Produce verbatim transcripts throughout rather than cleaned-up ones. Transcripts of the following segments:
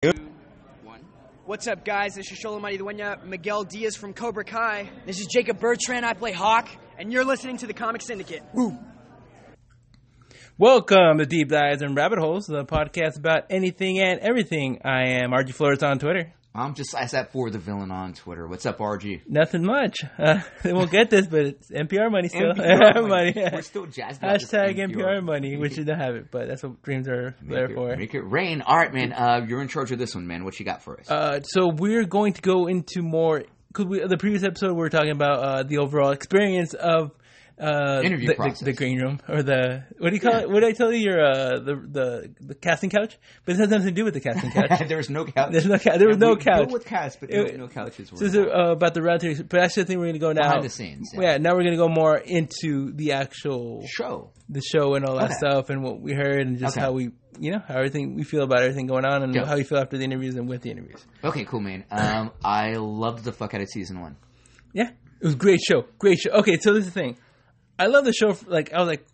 One. What's up, guys? This is Sholomani Dueña, Miguel Diaz from Cobra Kai. This is Jacob Bertrand. I play Hawk, and you're listening to the Comic Syndicate. Woo! Welcome to Deep Dives and Rabbit Holes, the podcast about anything and everything. I am R G Flores on Twitter. I'm just I sat for the villain on Twitter. What's up, R G? Nothing much. Uh, they won't get this, but it's N P R money still. N P R money. money. We're still jazzed about Hashtag this N P R money, which you don't have it, but that's what dreams are make there it, for. Make it rain. All right, man. Uh, you're in charge of this one, man. What you got for us? Uh, so we're going to go into more. Cause we, the previous episode, we were talking about uh, the overall experience of uh, interview the, process, the, the green room, or the what do you call yeah. it? What did I tell you? Your uh, the the the casting couch, but it has nothing to do with the casting couch. there was no couch. There's no couch. There was yeah, no we couch. Deal with couch, but it, no, no couches. So this is uh, about the round table. But that's the thing we're going to go now. Behind the scenes. Yeah. yeah. Now we're going to go more into the actual show, the show, and all that okay. stuff, and what we heard, and just okay. how we, you know, how everything we feel about everything going on, and yeah. how we feel after the interviews and with the interviews. Okay, cool, man. Um, I loved the fuck out of season one. Yeah, it was a great show. Great show. Okay, so this is the thing. I love the show. Like I was like,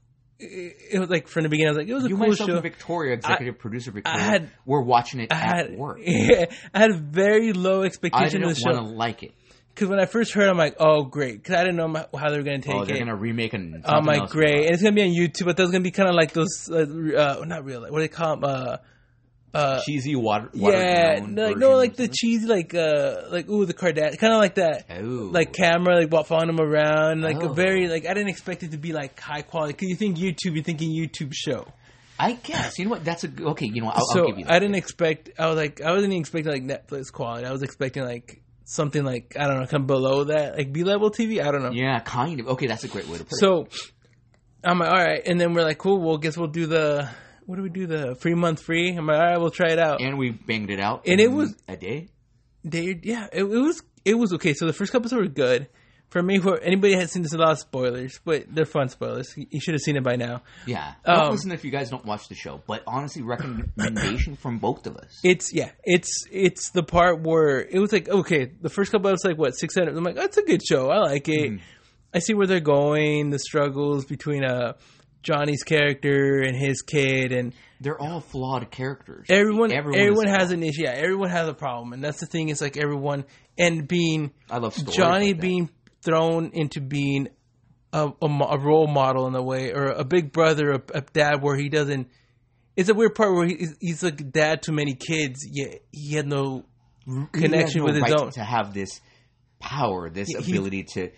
it was like from the beginning. I was like, it was a you cool myself show. And Victoria, executive I, producer Victoria, I had, we're watching it I at had, work. Yeah, I had very low expectation I of the show. I didn't want to like it because when I first heard, I'm like, oh great, because I didn't know my, how they were going to take oh, they're it. They're going to remake it. I'm like, great, and it's going to be on YouTube, but there's going to be kind of like those, uh, uh, not real, what do they call them? Uh, Uh, cheesy water, yeah, no, like, no, like the cheesy, like uh, like ooh, the Kardashian, kind of like that, ooh. Like camera, like following them around, like oh. a very, like I didn't expect it to be like high quality. Because you think YouTube, you're thinking YouTube show. I guess you know what that's a okay. You know, I'll, so I'll give you that. I didn't expect. I was like, I wasn't even expecting like Netflix quality. I was expecting like something like I don't know, come below that, like B level T V. I don't know. Yeah, kind of. Okay, that's a great way to put so, it. So I'm like, all right, and then we're like, cool. Well, guess we'll do the. What do we do? The free month free? I'm like, all right, we'll try it out. And we banged it out. And it was a day. Day, yeah, it, it was. It was okay. So the first couple episodes were good. For me, who anybody has seen this, a lot of spoilers, but they're fun spoilers. You should have seen it by now. Yeah, don't um, listen if you guys don't watch the show. But honestly, recommendation from both of us. It's yeah, it's it's the part where it was like okay, the first couple episodes like what six hundred. I'm like, that's a good show. I like it. Mm. I see where they're going. The struggles between uh. Johnny's character and his kid, and they're all flawed characters. Everyone, everyone, everyone has an issue. Yeah, everyone has a problem, and that's the thing. It's like everyone, and being I love Johnny like being thrown into being a, a, a role model in a way, or a big brother, a, a dad, where he doesn't. It's a weird part where he, he's like a dad to many kids, yet he had no connection he had no with his right own to have this power, this he, ability to.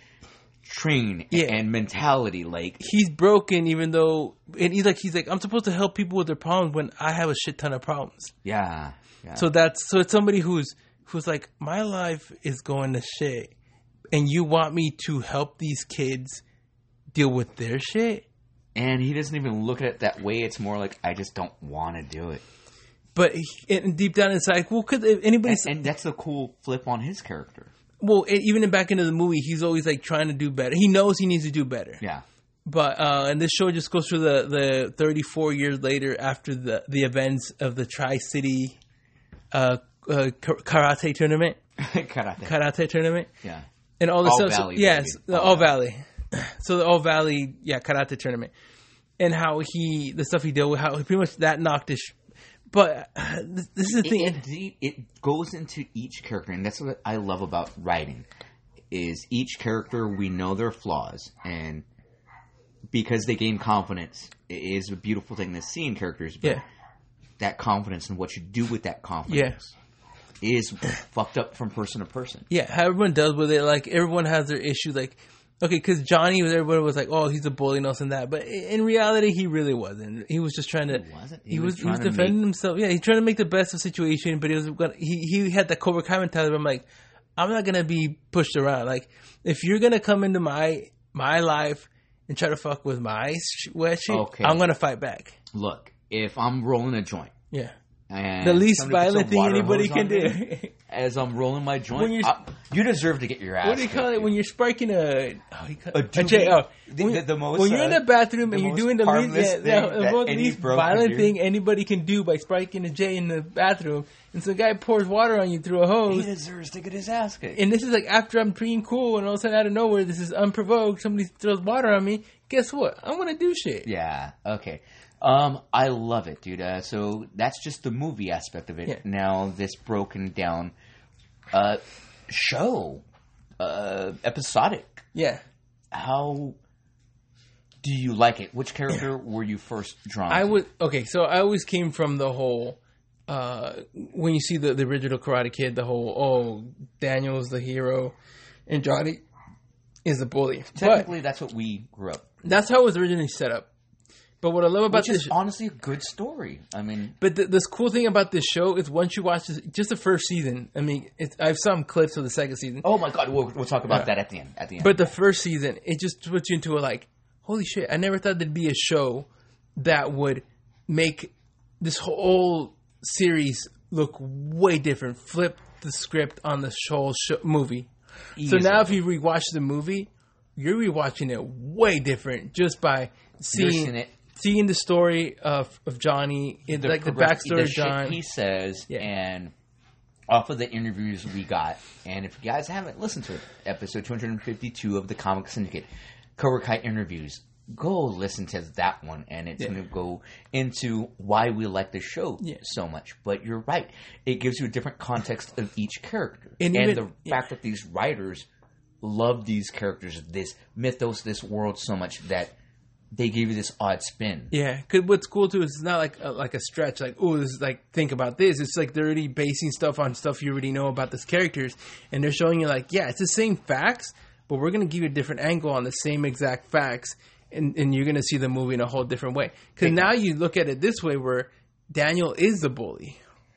Train yeah. and mentality, like he's broken, even though, and he's like, he's like, I'm supposed to help people with their problems when I have a shit ton of problems. Yeah, yeah. So that's so it's somebody who's who's like, my life is going to shit, and you want me to help these kids deal with their shit. And he doesn't even look at it that way. It's more like, I just don't want to do it. But he, and deep down inside, well, could anybody? And, and that's a cool flip on his character. Well, even in back into the movie, he's always like trying to do better. He knows he needs to do better. Yeah. But uh, and this show just goes through the, the thirty-four years later after the, the events of the Tri-City uh, uh, karate tournament. karate. Karate tournament. Yeah. And all the All stuff. Valley. So, yes, baby. the All, All Valley. Valley. So the All Valley, yeah, karate tournament. And how he, the stuff he did with how pretty much that knocked his. But uh, this, this is the thing. It, it, it goes into each character, and that's what I love about writing. Is each character, we know their flaws, and because they gain confidence, it is a beautiful thing to see in characters. But yeah. that confidence and what you do with that confidence yeah. is fucked up from person to person. Yeah, how everyone does with it. Like, everyone has their issue. Like, okay, because Johnny, everybody was like, oh, he's a bully and all and that. But in reality, he really wasn't. He was just trying to... He wasn't? He, he was, was, he was defending make... himself. Yeah, he's trying to make the best of the situation, but he was gonna, he, he had that Cobra Kai mentality. I'm like... I'm not gonna be pushed around. Like, if you're gonna come into my my life and try to fuck with my sh- shit, okay. I'm gonna fight back. Look, if I'm rolling a joint, yeah, and the least violent thing anybody can do. Me, as I'm rolling my joint, I, you deserve to get your ass. What do you call it dude. when you're sparking a oh, you call, a, a J, oh, the, when, the, the most, when you're in the bathroom the and you're doing the least, yeah, the, the most least violent do. thing anybody can do by sparking a J in the bathroom, and some guy pours water on you through a hose. He deserves to get his ass kicked. And this is like after I'm being cool, and all of a sudden out of nowhere, this is unprovoked. Somebody throws water on me. Guess what? I'm gonna do shit. Yeah. Okay. Um, I love it, dude. Uh, so that's just the movie aspect of it. Yeah. Now, this broken down uh, show, uh, episodic. Yeah. How do you like it? Which character were you first drawn I to? would okay. So I always came from the whole uh, when you see the, the original Karate Kid, the whole oh Daniel's the hero and Johnny is the bully. Technically, But that's what we grew up. that's how it was originally set up. But what I love about Which this, is honestly a good story. I mean, but the, this cool thing about this show is once you watch this, just the first season. I mean, it's, I've some clips of the second season. oh my god, we'll, we'll talk about Yeah. that at the end. At the end, But the first season, it just puts you into a like, holy shit! I never thought there'd be a show that would make this whole series look way different. Flip the script on the whole show, movie. Easily. So now, if you rewatch the movie, you're rewatching it way different just by You're seeing seeing it. seeing the story of of Johnny, it, like the progress- backstory the of shit John. he says, Yeah. and off of the interviews we got. And if you guys haven't listened to it, episode two hundred fifty-two of the Comic Syndicate, Cobra Kai interviews, go listen to that one, and it's Yeah. going to go into why we like the show Yeah. so much. But you're right; it gives you a different context of each character, And and, even- the yeah. fact that these writers love these characters, this mythos, this world so much that they give you this odd spin. Yeah, because what's cool too is it's not like a, like a stretch. Like, oh, this is like think about this. It's like they're already basing stuff on stuff you already know about these characters, and they're showing you like, yeah, it's the same facts, but we're gonna give you a different angle on the same exact facts, and and you're gonna see the movie in a whole different way. Because now you look at it this way, where Daniel is the bully,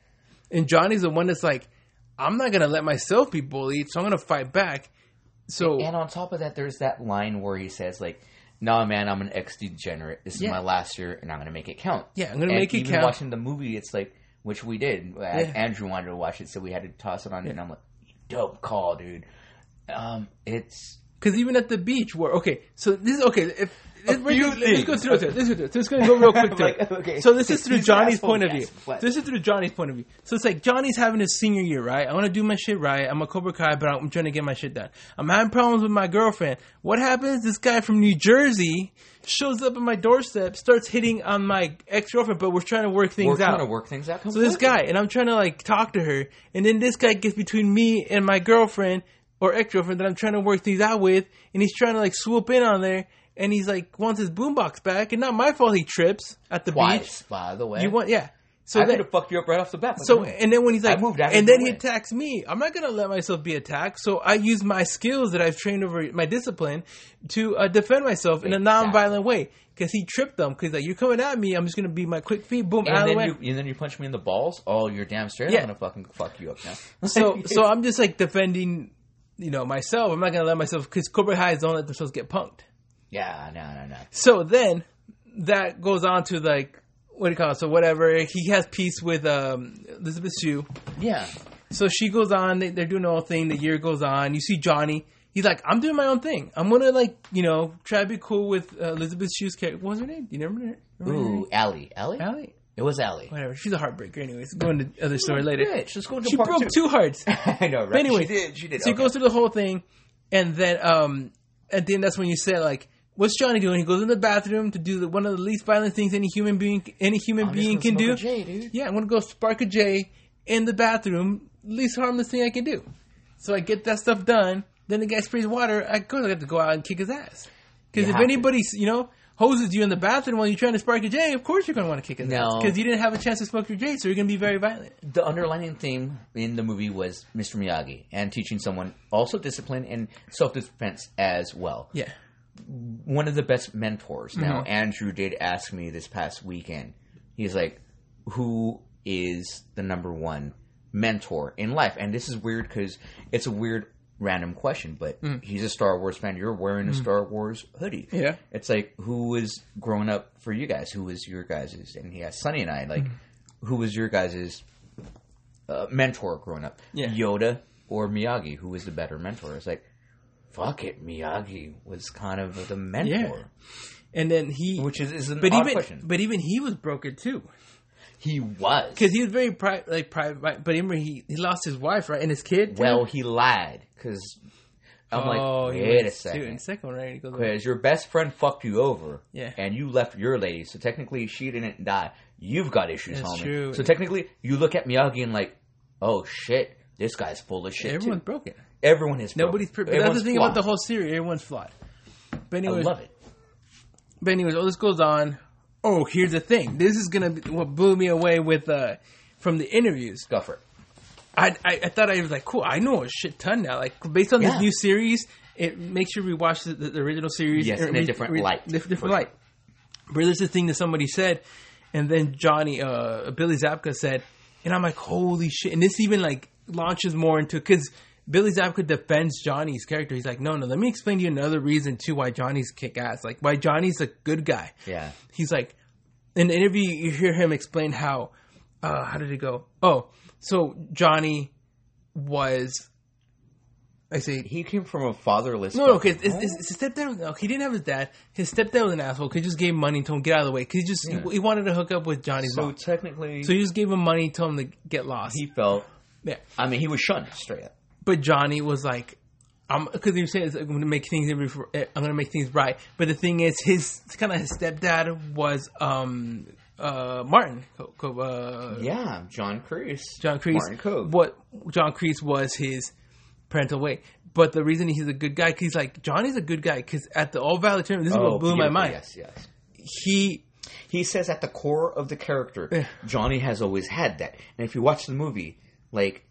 and Johnny's the one that's like, I'm not gonna let myself be bullied, so I'm gonna fight back. So And on top of that, there's that line where he says, like, "No, man, I'm an ex-degenerate. This is Yeah. my last year, and I'm going to make it count." Yeah, I'm gonna And make it even count. watching the movie, it's like, which we did. Yeah. Andrew wanted to watch it, so we had to toss it on, and I'm like, dope call, dude. Um, it's... Because even at the beach, where okay, so this is okay. If let's, few let's, let's go things. through it. Let's go through it. Let's go real quick through it. Like, okay. So this is through He's an Johnny's asshole, point of yes, view. but- This is through Johnny's point of view. So it's like Johnny's having his senior year, right? I want to do my shit right. I'm a Cobra Kai, but I'm trying to get my shit done. I'm having problems with my girlfriend. What happens? This guy from New Jersey shows up at my doorstep, starts hitting on my ex girlfriend, but we're trying to work things We're out. trying to work things out. So this guy, and I'm trying to like talk to her, and then this guy gets between me and my girlfriend or ex-girlfriend that I'm trying to work things out with, and he's trying to like swoop in on there, and he's like wants his boombox back, and not my fault he trips at the Twice, beach. by the way. You want, yeah. So I then, could have fucked you up right off the bat. Like, so no. and then when he's I like, moved out of and your then he way. attacks me. I'm not gonna let myself be attacked. So I use my skills that I've trained over my discipline to uh, defend myself in a Exactly. non-violent way. Because he tripped them. Because like you're coming at me, I'm just gonna be my quick feet, boom, And out of the then, way. you, and then you punch me in the balls. Oh, you're damn straight. Yeah. I'm gonna fucking fuck you up now. So so I'm just like defending, you know, myself. I'm not gonna let myself because Cobra Kai don't let themselves get punked. yeah, no, no, no. So then that goes on to like what do you call it? So whatever he has peace with um, Elizabeth Shue. Yeah. So she goes on. They, they're doing the whole thing. The year goes on. You see Johnny. He's like, I'm doing my own thing. I'm gonna like you know try to be cool with uh, Elizabeth Shue's character. What was her name? Do you remember her? Remember her Ooh, name? Allie. Allie? Allie. It was Allie. Whatever. She's a heartbreaker. Anyways, go into other story later. Bitch, let's go into She part broke two. two hearts. I know, right? But anyway, she did. She did. So he Okay. goes through the whole thing, and then um, and then that's when you say like, "What's Johnny doing?" He goes in the bathroom to do the, one of the least violent things any human being any human I'm just being gonna can smoke do. a J, dude. Yeah, I'm gonna go spark a J in the bathroom. Least harmless thing I can do. So I get that stuff done. Then the guy sprays water. I go, I have to go out and kick his ass. Because You if have to. anybody, you know, hoses you in the bathroom while you're trying to spark a J, of course you're going to want to kick his No. ass. Because you didn't have a chance to smoke your J, so you're going to be very violent. The underlying theme in the movie was Mister Miyagi and teaching someone also discipline and self-defense as well. Yeah. One of the best mentors. Now, Mm-hmm. Andrew did ask me this past weekend. He's like, who is the number one mentor in life? And this is weird because it's a weird random question, but Mm. he's a Star Wars fan. You're wearing a Star Wars hoodie. Yeah. It's like, who was growing up for you guys? Who was your guys'? And he asked Sonny and I, like, who was your guys' uh, mentor growing up? Yeah. Yoda or Miyagi? Who was the better mentor? It's like, fuck it, Miyagi was kind of the mentor. Yeah. And then he... Which is, is an but odd even, question. But even he was broken, too. He was. Because he was very private, like private. But remember, he, he lost his wife, right, and his kid. too? Well, he lied because I'm oh, like, he wait a was- second. Dude, in the second one, right? He goes, Because your best friend fucked you over, Yeah. and you left your lady, so technically she didn't die. You've got issues, That's homie. true. So technically, you look at Miyagi and like, oh shit, this guy's full of shit. everyone's too. broken. Everyone is. Nobody's broken. perfect. That's the Everyone's thing flawed. about the whole series. Everyone's flawed. But I anyways, love it. But anyways, all this goes on. Oh, here's the thing. This is gonna be what blew me away with uh from the interviews. Go for it. I, I I thought I was like, cool. I know a shit ton now. Like based on Yeah. this new series, it makes you rewatch the, the original series. Yes, or in a re- different re- light. Different, different For light. But there's a thing that somebody said, and then Johnny, uh, Billy Zabka said, and I'm like, holy shit! And this even like launches more into because Billy Zabka defends Johnny's character. He's like, no, no. Let me explain to you another reason too why Johnny's kick ass. Like why Johnny's a good guy. Yeah. He's like, in the interview, you hear him explain how, uh, how did it go? Oh, so Johnny was, I say, He came from a fatherless. no, no, because fucking his, his, his stepdad, no, he didn't have his dad. His stepdad was an asshole. He just gave him money and told him get out of the way. Because he just, Yeah. he, he wanted to hook up with Johnny's So mom. technically, So he just gave him money, told him to get lost. he felt. yeah. I mean, he was shunned straight up. But Johnny was like, I'm because he was saying I'm going to make things I'm going to make things right. But the thing is, his kind of his stepdad was um uh Martin, Co- Co- uh, Yeah, John Kreese. John Kreese. Martin Cove. What John Kreese was his parental way. But the reason he's a good guy, because he's like Johnny's a good guy because at the All Valley tournament, this is what blew my beautiful. mind. Yes, yes. He He says at the core of the character, Yeah. Johnny has always had that. And if you watch the movie, like,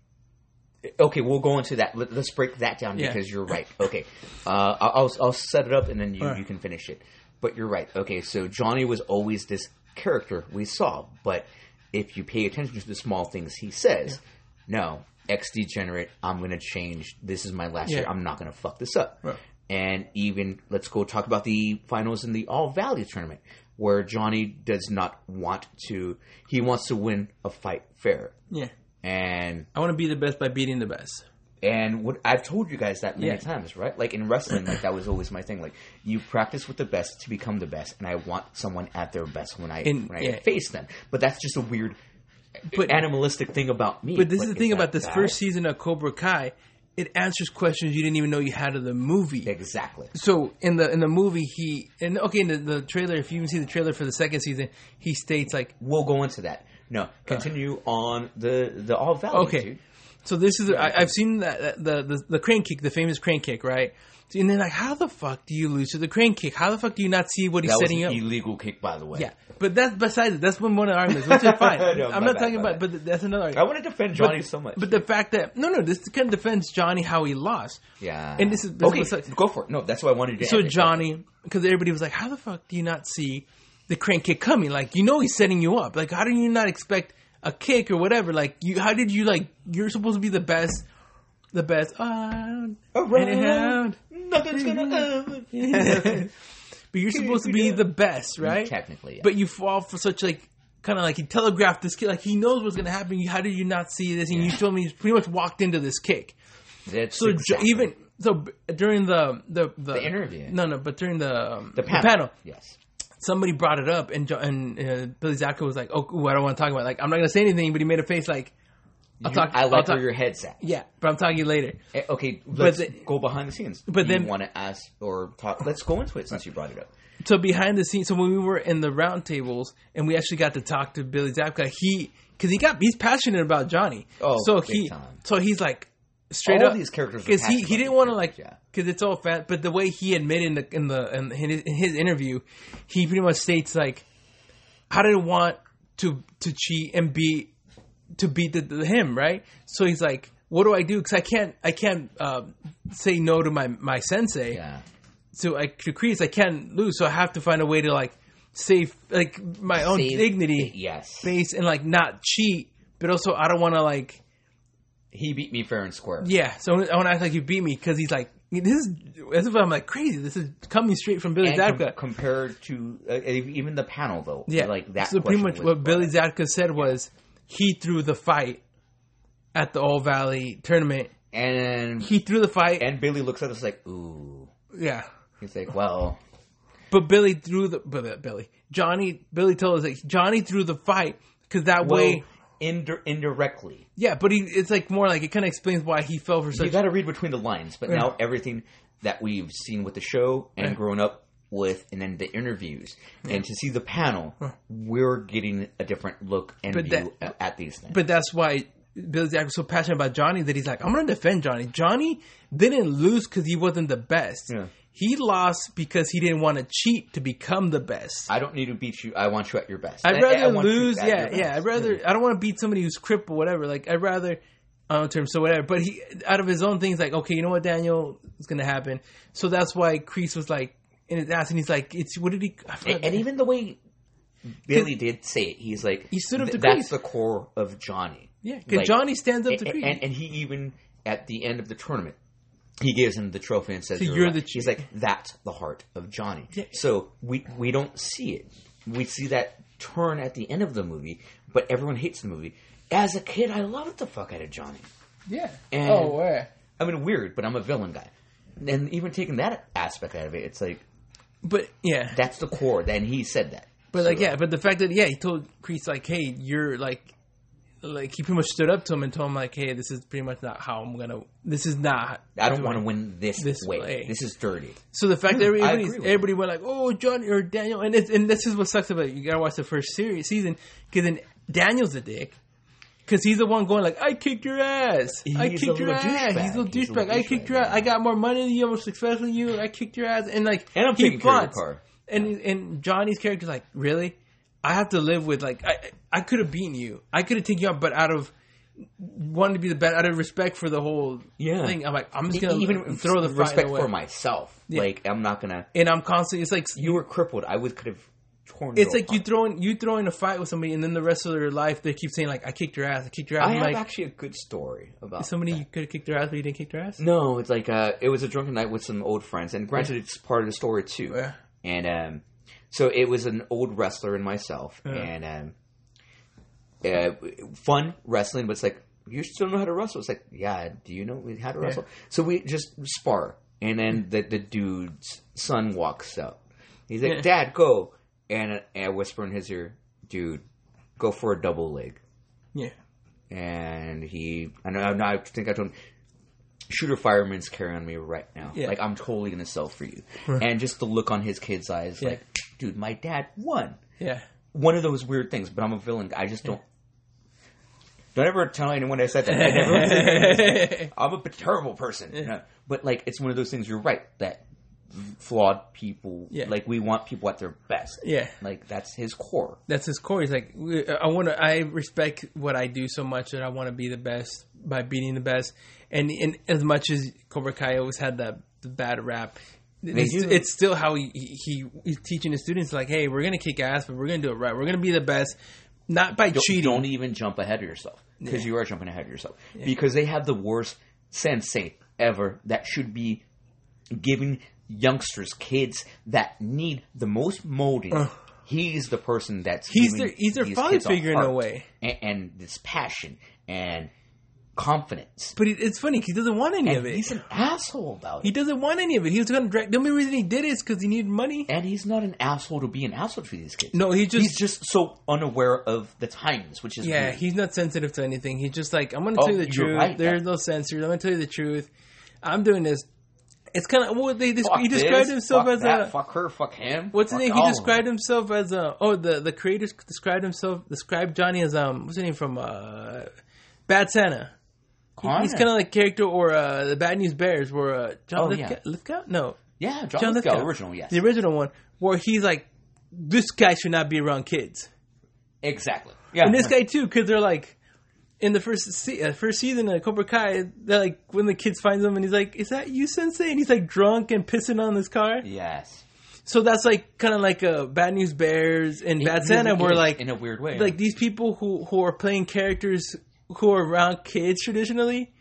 okay, we'll go into that. Let, let's break that down Yeah. because you're right. Okay, uh, I'll I'll set it up and then you, Alright. you can finish it. But you're right. Okay, so Johnny was always this character we saw, but if you pay attention to the small things he says, no, ex degenerate, I'm gonna change. This is my last Yeah. year. I'm not gonna fuck this up. Right. And even let's go talk about the finals in the All Valley tournament, where Johnny does not want to. He wants to win a fight fair, yeah. and I want to be the best by beating the best. and what I've told you guys that many Yeah. times, right? Like in wrestling, like that was always my thing. Like you practice with the best to become the best, and I want someone at their best when I And- when I yeah. face them. But that's just a weird But- animalistic thing about me. But this is Like, the thing that about this bad? first season of Cobra Kai. It answers questions you didn't even know you had of the movie. Exactly. So in the in the movie, he and okay in the, the trailer. If you even see the trailer for the second season, he states like, We'll go into that. No, continue on the the All Valley. okay. Dude. So this is I, I've seen that the, the the crane kick, the famous crane kick, right? So, and then like, how the fuck do you lose to the crane kick? How the fuck do you not see what he's That was setting an up? illegal kick, by the way. Yeah, but that's besides it. That's one of the arguments, which is fine. No, I'm my not bad, talking my about, bad. but that's another I argument. want to defend Johnny but, so much. But the fact that no, no, this kind of defends Johnny how he lost. yeah, and this is this okay. is what's- Go for it. No, that's what I wanted to. So end it. Johnny, because everybody was like, "How the fuck do you not see the crane kick coming? Like, you know he's setting you up. Like, how do you not expect a kick or whatever? Like, you how did you like? You're supposed to be the best, the best. On Around, nothing's gonna happen. but you're supposed to be the best, right? Technically, yeah. But you fall for such like kind of like he telegraphed this kick. Like he knows what's gonna happen. How did you not see this? And you told me you pretty much walked into this kick. That's So exactly- Jo- even so b- during the the the, The interview. no, no, but during the um, the panel. panel Yes. somebody brought it up, and Jo- and uh, Billy Zabka was like, "Oh, ooh, I don't want to talk about it. Like, I'm not gonna say anything," but he made a face like, "I'll You- talk." I I'll like talk- where your head's at. Yeah, but I'm talking to you later. Eh, Okay, let's the- go behind the scenes. but you then- want to ask or talk? Let's go into it since you brought it up. So behind the scenes, so when we were in the round tables and we actually got to talk to Billy Zabka, he because he got he's passionate about Johnny. Oh, so big he time. so he's like straight All up these characters are because he passionate he about didn't these want to like characters, because it's all fat. But the way he admitted in the in the in his, in his interview, he pretty much states like, "I didn't want to to cheat and beat to beat the, the, him, right?" So he's like, "What do I do? Because I can't I can't uh, say no to my my sensei." Yeah. So I to Kreese, I can't lose, so I have to find a way to like save like my own Save- dignity, Yes. base, and like not cheat, but also I don't want to like He beat me fair and square. yeah. So I want to act like you beat me because he's like this is as if I'm like crazy. This is coming straight from Billy And Zabka. com- compared to uh, even the panel, though, yeah, like that. So pretty question much was what brought Billy up. Zabka said was he threw the fight at the All Valley tournament. and He threw the fight, and Billy looks at us like, ooh. yeah. He's like, well, But Billy threw the but Billy Johnny Billy told us like Johnny threw the fight because that well, way. indi- indirectly. Yeah, but he, it's like more like it kind of explains why he fell for such. You got to read between the lines. But Yeah. now everything that we've seen with the show and Yeah. grown up with, and then the interviews, and to see the panel, we're getting a different look and But view that- at, at these things. But that's why Billy Zach was so passionate about Johnny that he's like, I'm going to defend Johnny. Johnny didn't lose because he wasn't the best. Yeah. He lost because he didn't want to cheat to become the best. I don't need to beat you. I want you at your best. I'd I- I rather want you lose. at Yeah, your best. yeah. I'd rather. I don't want to beat somebody who's crippled, whatever. Like I'd rather, on terms, so whatever. But he, out of his own things, like okay, you know what, Daniel, it's gonna happen. So that's why Kreese was like in his ass, and he's like, it's what did he? I forgot And, and the- even the way Billy did say it, he's like, He stood up to "Th- That's Kreese." the core of Johnny. yeah, because Like, Johnny stands up to and, Kreese. and, and he even at the end of the tournament, he gives him the trophy and says, So "You're, you're right." the- He's like, "That's the heart of Johnny." Yeah. So we we don't see it. We see that turn at the end of the movie, but everyone hates the movie. As a kid, I loved the fuck out of Johnny. yeah. And- oh, where? I mean, weird, but I'm a villain guy. And even taking that aspect out of it, it's like But yeah, that's the core. Then he said that. but like So- yeah, but the fact that yeah, he told Kreese like, hey, you're like. Like he pretty much stood up to him and told him like, "Hey, this is pretty much not how I'm gonna. This is not. I don't want to win this, This way. way. This is dirty. So the fact that I everybody, agree with everybody went like, "Oh, Johnny or Daniel," and it's, and this is what sucks about it. You gotta watch the first series season because then Daniel's a dick because he's the one going like, "I kicked your ass. I He's kicked a your little ass. douchebag. He's a little He's a douchebag. little I kicked douchebag, your ass. yeah. I got more money than you. I'm more successful than you. I kicked your ass." And like, And I'm he taking care of your flaunts. car. And and Johnny's character's like, "Really? I have to live with like I I could have beaten you. I could have taken you out, but out of wanting to be the best, out of respect for the whole Yeah. thing, I'm like, I'm just gonna Even throw the fight respect away. for myself. Yeah. Like I'm not gonna. And I'm constantly. It's like You were crippled. I would could have torn. It's you like you apart. throwing you throwing a fight with somebody, and then the rest of their life they keep saying like, "I kicked your ass. I kicked your ass." I I'm have like, actually a good story about somebody that. you could have kicked their ass, but you didn't kick their ass. No, it's like uh, it was a drunken night with some old friends, and granted, it's part of the story too. Yeah. And um, so it was an old wrestler and myself, Yeah. and um, uh, fun wrestling, but it's like you still know how to wrestle. It's like, yeah, do you know how to wrestle? So we just spar, and then the the dude's son walks up. He's like, Yeah. "Dad, go!" And, uh, and I whisper in his ear, "Dude, go for a double leg." Yeah, And he, I know, I think I told him, shooter fireman's carry on me right now. Yeah. Like, I'm totally going to sell for you. And just the look on his kid's eyes, Yeah. like, dude, my dad won. yeah. One of those weird things, but I'm a villain guy. I just don't. Don't ever tell anyone I said that. I never, I'm a terrible person. You know? But, like, it's one of those things, you're right, that flawed people, Yeah. like, we want people at their best. Yeah. Like, that's his core. That's his core. He's like, we- I want to. I respect what I do so much that I want to be the best by beating the best. And, and as much as Cobra Kai always had that the bad rap, it's, do. it's still how he, he he's teaching his students like, hey, we're gonna kick ass, but we're gonna do it right. We're gonna be the best, not by Don't, cheating. don't even jump ahead of yourself because Yeah. you are jumping ahead of yourself because they have the worst sensei ever that should be giving youngsters, kids that need the most molding. Ugh. He's the person that's He's giving their- he's their these father kids figure in a heart way. and, and this passion and confidence. But it, it's funny 'cause he doesn't want any And of it. he's an asshole about He it. doesn't want any of it. He was gonna drag. The only reason he did it is because he needed money. And he's not an asshole to be an asshole to these kids. No, he just he's just so unaware of the times, which is yeah. weird. He's not sensitive to anything. He's just like, I'm gonna Oh, tell you the you're truth. right. There's no censors. I'm gonna tell you the truth. I'm doing this. It's kind of well, they Fuck he described this, himself fuck as that, a fuck her, fuck him. what's his fuck name? He all of described them. himself as a oh the the creators described himself described Johnny as um what's his name from uh Bad Santa. He- he's Kinda. kind of like character or uh, the Bad News Bears where uh, John Oh, Lithgow, yeah. Lithgow? No, Yeah, John, John Lithgow, Lithgow. original, yes. the original one where he's like this guy should not be around kids. Exactly. Yeah. And this guy too, because they're like in the first se- uh, first season of Cobra Kai, they're like when the kids finds him and he's like, "Is that you, Sensei?" And he's like drunk and pissing on his car. Yes. So that's like kind of like a Bad News Bears and It Bad really Santa, where is, like in a weird way. like these people who who are playing characters who are around kids traditionally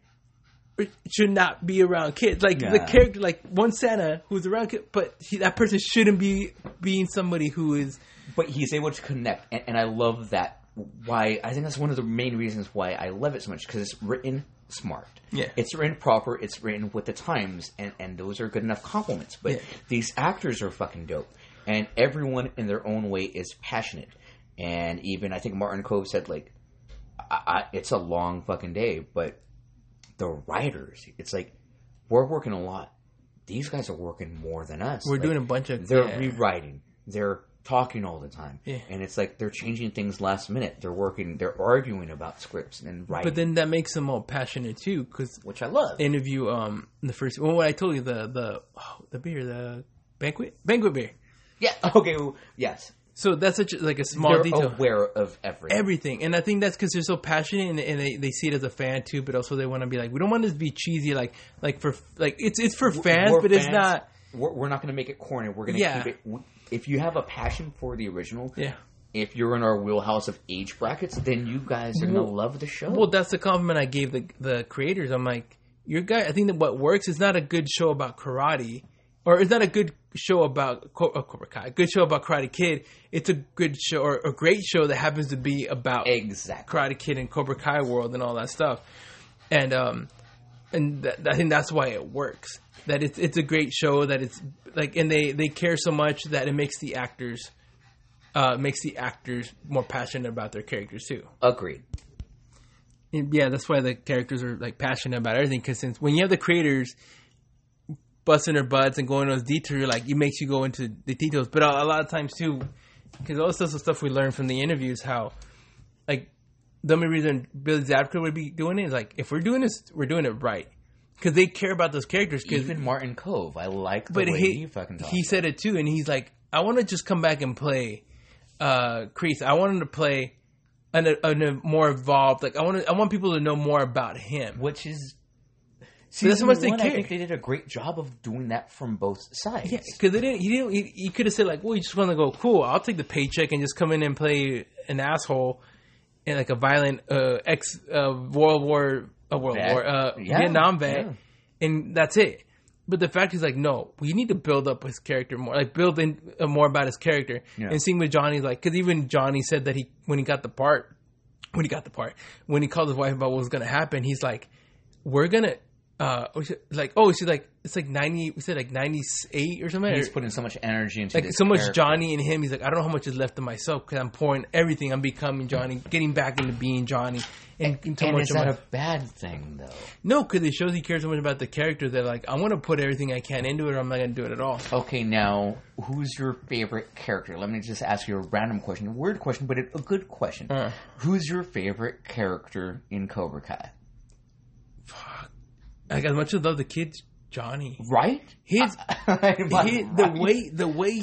should not be around kids. Like the Yeah. character, like one Santa who's around kids, but he, that person shouldn't be being somebody who is. But he's able to connect, and, and I love that. Why I think that's one of the main reasons why I love it so much because it's written smart. Yeah. It's written proper. It's written with the times, and, and those are good enough compliments. But Yeah. these actors are fucking dope, and everyone in their own way is passionate. And even I think Martin Kove said like I, I, it's a long fucking day, but the writers, it's like we're working a lot. These guys are working more than us. We're like, doing a bunch of... They're yeah. rewriting. They're talking all the time. Yeah. And it's like they're changing things last minute. They're working, they're arguing about scripts and writing. But then that makes them all passionate too, because... Which I love. Interview, um, the first... Well, what I told you, the, the, oh, the beer, the banquet? Banquet beer. Yeah, okay, well, yes. So that's such a, like a small They're detail. aware of everything. Everything. And I think that's because they're so passionate and, and they, they see it as a fan too, but also they want to be like, we don't want this to be cheesy, like, like for, like, it's, it's for fans, We're but fans. it's not... We're, we're not going to make it corny. We're going to Yeah. keep it. If you have a passion for the original, Yeah. if you're in our wheelhouse of age brackets, then you guys are going to Well- love the show. Well, that's the compliment I gave the the creators. I'm like, your guy. I think that what works is not a good show about karate, or it's not a good show about Co- uh, Cobra Kai. A good show about Karate Kid. It's a good show or a great show that happens to be about exactly. Karate Kid and Cobra Kai world and all that stuff. And um, and th- I think that's why it works. That it's it's a great show. That it's like, and they, they care so much that it makes the actors, uh, makes the actors more passionate about their characters too. Agreed. And yeah, that's why the characters are like passionate about everything. Because since when you have the creators busting their butts and going on those detours, like it makes you go into the details. But a, a lot of times too, because all this stuff we learned from the interviews, how like the only reason Billy Zabka would be doing it is like, if we're doing this, we're doing it right. Because they care about those characters. Cause, Even Martin Cove, I like the but way he, he fucking talks. he said it too, and he's like, I want to just come back and play uh, Kreese. I want him to play an, a, a more evolved. Like I want to, I want people to know more about him. Which is... So that's how much they one, care. I think they did a great job of doing that from both sides. Yeah, because they didn't. He didn't. He, he could have said like, "Well, you just want to go cool. I'll take the paycheck and just come in and play an asshole in like a violent uh, ex uh, World War, uh, World Vet. War, uh, Yeah, Vietnam vet, yeah. and that's it." But the fact is, like, no, we need to build up his character more, like build in uh, more about his character. Yeah. And seeing with Johnny, like, because even Johnny said that he when he got the part, when he got the part, when he called his wife about what was going to happen, he's like, "We're gonna." Uh, like oh, she's like it's like ninety. We said like ninety eight or something. He's or, putting so much energy into like this so much character. Johnny in him. He's like, I don't know how much is left of myself because I'm pouring everything. I'm becoming Johnny, getting back into being Johnny. And, and, so And much is of that my, a bad thing, though? no, because it shows he cares so much about the character that like I want to put everything I can into it, or I'm not going to do it at all. Okay, now, who's your favorite character? Let me just ask you a random question. A weird question, but a good question. Uh. Who's your favorite character in Cobra Kai? Like as much as I love the kids, Johnny, Right? his, I- his right. the way the way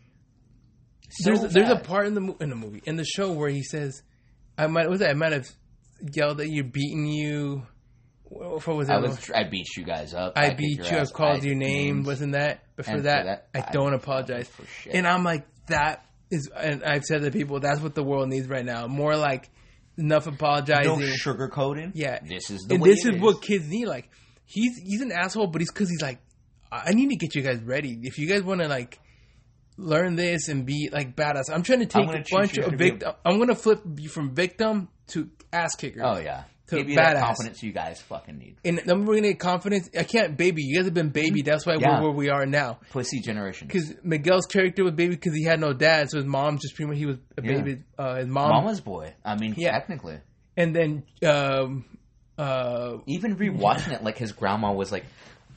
So there's there's a bad. part in the mo- in the movie in the show where he says, "I might was that I might have yelled at you, beaten you." What was that? I was. I beat you guys up. I kicked beat your you. I ass. called I your name. named- Wasn't that? But for And for that, that, I I- don't apologize. for shit. And I'm like, that is, and I've said to people, that's what the world needs right now. More like enough apologizing. No sugarcoating. Yeah, This is the and way this it is what kids need. Like he's he's an asshole, but he's because he's like, I need to get you guys ready. If you guys want to like learn this and be like badass, I'm trying to take gonna a teach bunch you how of to be a- victim. I'm gonna flip you from victim to ass kicker. Oh yeah. To Give you that badass. confidence you guys fucking need. And then we're gonna get confidence. I can't baby. You guys have been baby. That's why Yeah. we're where we are now. Pussy generation. Because Miguel's character was baby because he had no dad, so his mom just pretty much he was a Yeah. baby. Uh, his mom, Mama's boy. I mean, Yeah. technically. and then um, uh, Even rewatching it, like his grandma was like,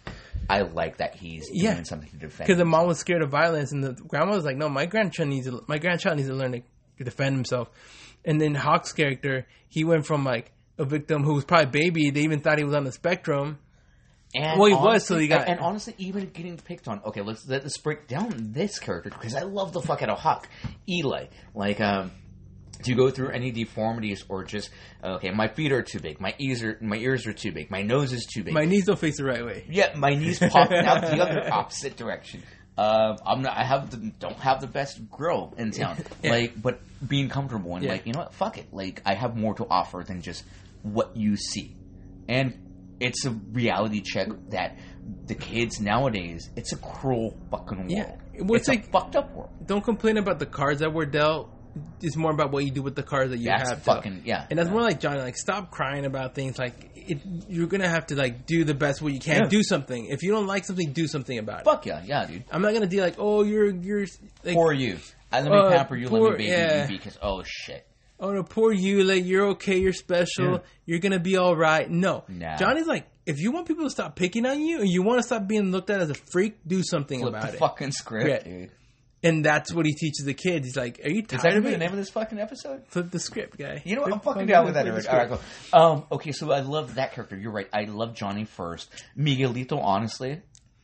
I like that he's Yeah. doing something to defend. because the himself. mom was scared of violence, and the grandma was like, "No, my grandchild needs to, my grandchild needs to learn to defend himself." And then Hawk's character, he went from like a victim who was probably baby. They even thought he was on the spectrum. And Well, he was, honestly- so he got- And honestly, even getting picked on. Okay, let's let's break down this character because I love the fuck out of Hawk. Eli, like, um, do you go through any deformities or just okay? My feet are too big. My ears are my ears are too big. My nose is too big. My knees don't face the right way. Yeah, my knees popping out the other opposite direction. Uh, I'm not. I have the don't have the best grill in town. Yeah. Like, but being comfortable and Yeah. like, you know what? Fuck it. Like, I have more to offer than just what you see, and it's a reality check that the kids nowadays. It's a cruel fucking world. Yeah. Well, it's it's a like- fucked up world. Don't complain about the cards that were dealt. It's more about what you do with the cards that you That's have. dealt. fucking yeah. And that's yeah. more like Johnny. Like, stop crying about things. Like, it, you're gonna have to like do the best what you can. Yeah. Do something. If you don't like something, do something about it. Fuck yeah, yeah, dude. I'm not gonna be like, oh, you're you're like, Poor you. I let me Uh, pamper you. poor- let me baby yeah. you because oh shit. oh no, poor you, like you're okay, you're special, yeah. you're gonna be all right. No, nah. Johnny's like, if you want people to stop picking on you and you want to stop being looked at as a freak, do something Flip about the it. Fucking script, yeah. dude. And that's what he teaches the kids. He's like, "Are you tired Is that of the it?" name of this fucking episode? Flip the script, guy. You know what? Flip, I'm fucking fucking down with that. flip All right, go. Um, okay, so I love that character. You're right. I love Johnny first. Miguelito, honestly,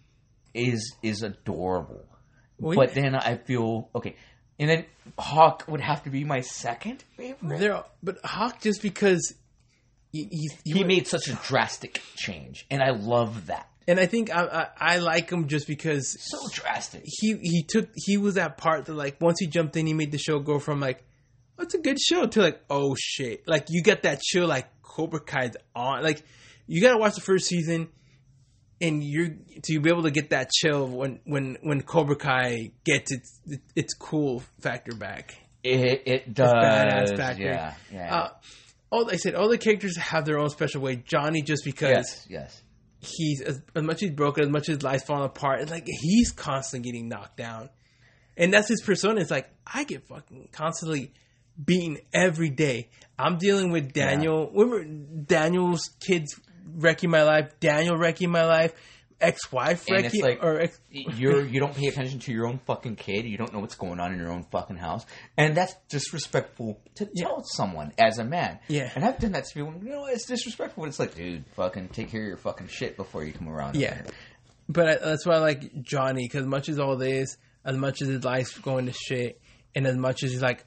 is is adorable. Well, but yeah. then I feel okay, and then Hawk would have to be my second favorite. There, but Hawk just because he he, he, he made such a drastic change, and I love that. And I think I, I I like him just because so drastic. He he took he was that part that like once he jumped in, he made the show go from like, oh, it's a good show to like, oh shit, like you get that chill like Cobra Kai's on. Like you gotta watch the first season, and you're to be able to get that chill when when when Cobra Kai gets its its cool factor back. It it does, badass factor. Yeah, yeah. Uh, all I said, all the characters have their own special way. Johnny just because. Yes. Yes. He's as, as much as he's broken, as much as his life's falling apart. It's like he's constantly getting knocked down, and that's his persona. It's like I get fucking constantly beaten every day. I'm dealing with Daniel. Yeah. Remember Daniel's kids wrecking my life. Daniel wrecking my life. Ex-wife and wrecking. It's like, or ex- you're you don't pay attention to your own fucking kid. You don't know what's going on in your own fucking house, and that's disrespectful to yeah. tell someone as a man. Yeah, and I've done that to people. You know, it's disrespectful. It's like, dude, fucking take care of your fucking shit before you come around. Yeah, but I, that's why I like Johnny because much as all this, as much as his life's going to shit, and as much as he's like,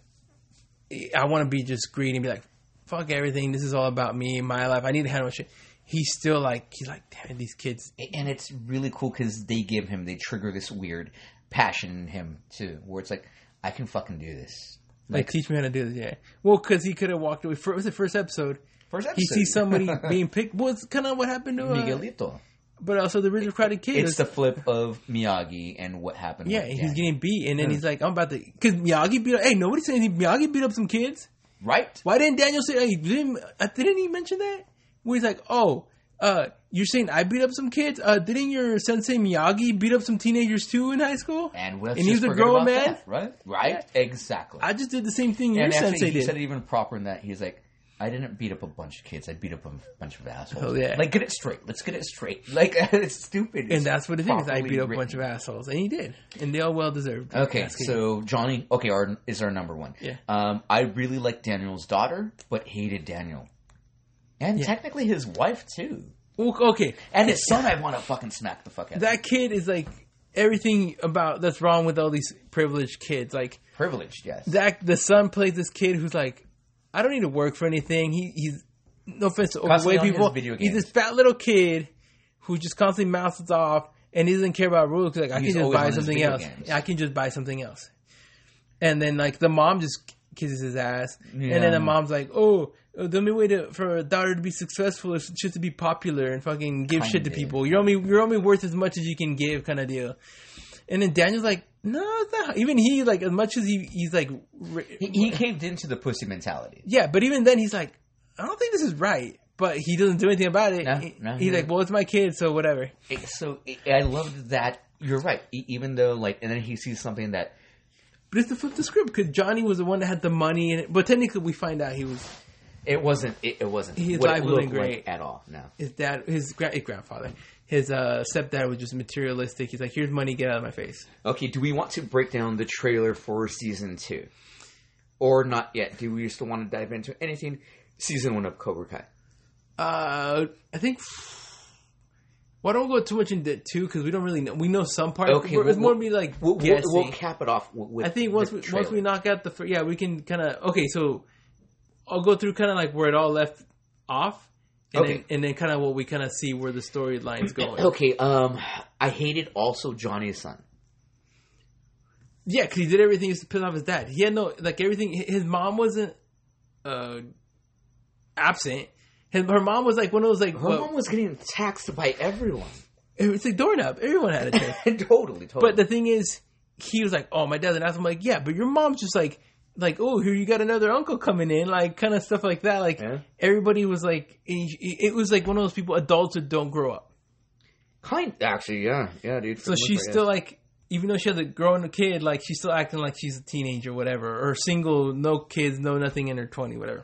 I want to be just greedy and be like, fuck everything. This is all about me, my life. I need to handle my shit. He's still like, he's like, damn, these kids. And it's really cool because they give him, they trigger this weird passion in him too, where it's like, I can fucking do this. Like, like teach me how to do this, yeah. Well, because he could have walked away. For, it was the first episode. First episode. He sees somebody being picked. Well, it's kind of what happened to uh, Miguelito. But also the original Karate Kid. It's the flip of Miyagi and what happened. Yeah, with he's Dan. getting beat, and then mm. he's like, I'm about to. Because Miyagi beat up. Hey, nobody's saying he, Miyagi beat up some kids. Right. Why didn't Daniel say, hey, didn't, uh, didn't he mention that? Where he's like, oh, uh, you're saying I beat up some kids? Uh, didn't your sensei Miyagi beat up some teenagers too in high school? And, let's and he was a grown man? That, right? Right? Yeah. Exactly. I just did the same thing your and sensei he did. He said it even proper in that. He's like, I didn't beat up a bunch of kids. I beat up a bunch of assholes. Oh, yeah. Like, get it straight. Let's get it straight. Like, it's stupid. It's and that's what it is. I beat up written. a bunch of assholes. And he did. And they all well deserved. Okay, so Johnny, okay, our, is our number one. Yeah. Um, I really liked Daniel's daughter, but hated Daniel. And yeah. technically his wife, too. Okay. And his son, I want to fucking smack the fuck out of. That kid is like everything about that's wrong with all these privileged kids. Like privileged, yes. Zach, the son plays this kid who's like, I don't need to work for anything. He, he's no offense to overweight people. He's this fat little kid who just constantly mouths off and he doesn't care about rules. Cause like I he's can just buy something else. Games. I can just buy something else. And then like the mom just kisses his ass, yeah. and then the mom's like, "Oh, the only way to, for a daughter to be successful is just to be popular and fucking give kind shit to people. You're only you're only worth as much as you can give," kind of deal. And then Daniel's like, "No, it's not." Even he like as much as he he's like he, he caved into the pussy mentality. Yeah, but even then he's like, "I don't think this is right." But he doesn't do anything about it. No, he, no, he's no. like, "Well, it's my kid, so whatever." So I loved that. You're right. Even though like, and then he sees something that. But it's to flip the script because Johnny was the one that had the money, and but technically we find out he was. It wasn't. It, it wasn't. His what life it wasn't looked great like at all. No. His dad, his, gra- his grandfather, his uh, stepdad was just materialistic. He's like, "Here's money, get out of my face." Okay. Do we want to break down the trailer for season two, or not yet? Do we still want to dive into anything? Season one of Cobra Kai. Uh, I think. Well, I don't go too much into two because we don't really know. We know some parts. Okay, it's we'll, more be like we'll, guessing. We'll, we'll cap it off. With I think once we, once we knock out the first, yeah, we can kind of okay. So I'll go through kind of like where it all left off, and okay. then, and then kind of what we kind of see where the storyline's going. Okay, um, I hated also Johnny's son. Yeah, because he did everything to piss off his dad. He had no like everything. His mom wasn't uh, absent. His, her mom was like one of those like her uh, mom was getting taxed by everyone. It's like doorknob. Everyone had a tax. totally, totally. But the thing is, he was like, "Oh, my dad's an asshole." I'm like, "Yeah, but your mom's just like, like, oh, here you got another uncle coming in, like, kind of stuff like that." Like yeah. everybody was like, it was like one of those people, adults that don't grow up. Kind, actually, yeah, yeah, dude. So she's still like, even though she has a grown kid, like she's still acting like she's a teenager, whatever, or single, no kids, no nothing in her twenty, whatever.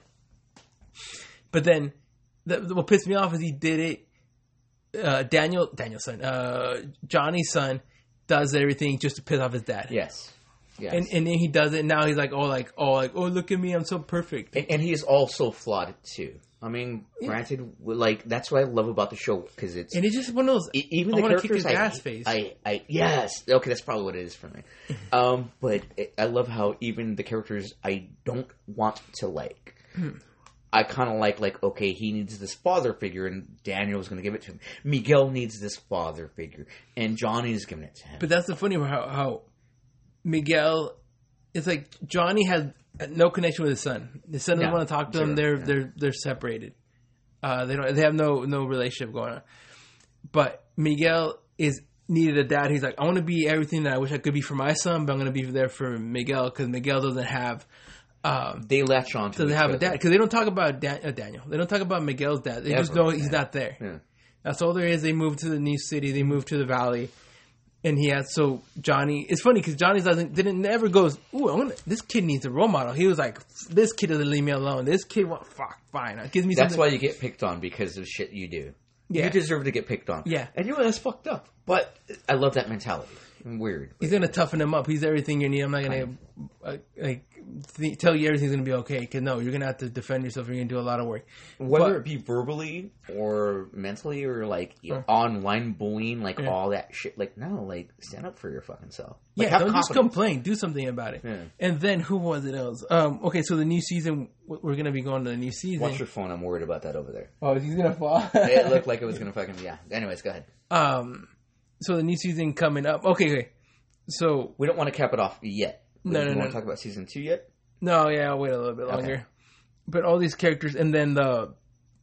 But then, the, what pissed me off is he did it. Uh, Daniel, Daniel's son, uh, Johnny's son, does everything just to piss off his dad. Yes. Yes. And and then he does it. And now he's like, oh, like, oh, like, oh, look at me, I'm so perfect. And, and he's also flawed too. I mean, Yeah. granted, like that's what I love about the show because it's And it's just one of those. e- even I the wanna kick characters. his I, ass face. I, I, yes, okay, that's probably what it is for me. um, but it, I love how even the characters I don't want to like. I kind of like, like, okay, he needs this father figure, and Daniel's going to give it to him. Miguel needs this father figure, and Johnny's giving it to him. But that's the funny part, how, how Miguel, it's like Johnny has no connection with his son. His son doesn't Yeah, want to talk to him. sure, They're yeah. they're they're separated. Uh, they don't. They have no no relationship going on. But Miguel is needed a dad. He's like, I want to be everything that I wish I could be for my son, but I'm going to be there for Miguel because Miguel doesn't have. Um, They latch on to doesn't each have a other. dad because they don't talk about Dan- uh, Daniel. They don't talk about Miguel's dad. They just Ever, know he's yeah. not there. Yeah. That's all there is. They moved to the new city. They moved to the valley, and he has so Johnny. It's funny because Johnny doesn't didn't never goes. Ooh, I wanna, this kid needs a role model. He was like, this kid doesn't leave me alone. This kid, want fuck, fine. It gives me. That's something. why you get picked on because of shit you do. Yeah. You deserve to get picked on. Yeah. And you know, that's fucked up. But I love that mentality. Weird. He's gonna toughen him up. He's everything you need. I'm not gonna uh, like th- tell you everything's gonna be okay. Because no, you're gonna have to defend yourself. You're gonna do a lot of work. Whether But- it be verbally or mentally or like you know, Uh. online bullying, like Yeah. all that shit. Like, no, like stand up for your fucking self. Like, Yeah, have don't just confidence. complain. Do something about it. Yeah. And then who was it else? Um, okay, so the new season. We're gonna be going to the new season. Watch your phone. I'm worried about that over there. Oh, he's gonna fall. It looked like it was gonna fucking yeah. Anyways, go ahead. Um, so the new season coming up. Okay, okay. So We don't want to cap it off yet. No, we no, don't no. want to talk about season two yet. no, yeah, I'll wait a little bit longer. Okay. But all these characters, and then the.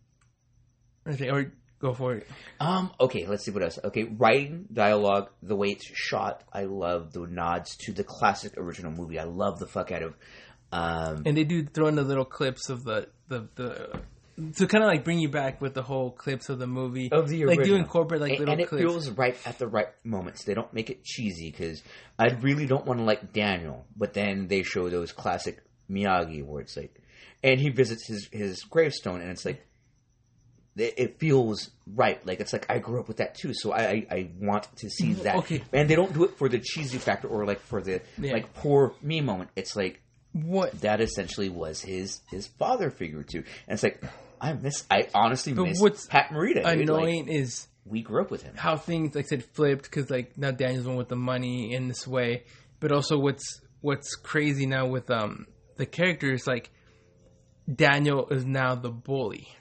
Okay, or go for it. Um. Okay. Let's see what else. Okay. Writing, dialogue, the way it's shot. I love the nods to the classic original movie. I love the fuck out of. Um. And they do throw in the little clips of the the the. To kind of like bring you back with the whole clips of the movie, Of the like do original. incorporate like and, little and it clips. feels right at the right moments. They don't make it cheesy because I really don't want to like Daniel, but then they show those classic Miyagi where it's like, and he visits his his gravestone, and it's like, it, it feels right. Like it's like I grew up with that too, so I I, I want to see that. Okay. And they don't do it for the cheesy factor or like for the Yeah. like poor me moment. It's like What? that essentially was his his father figure too, and it's like. I miss. I honestly But miss what's Pat Morita. dude. Annoying Like, is we grew up with him. how things like I said flipped because like now Daniel's one with the money in this way, but also what's what's crazy now with um the characters like Daniel is now the bully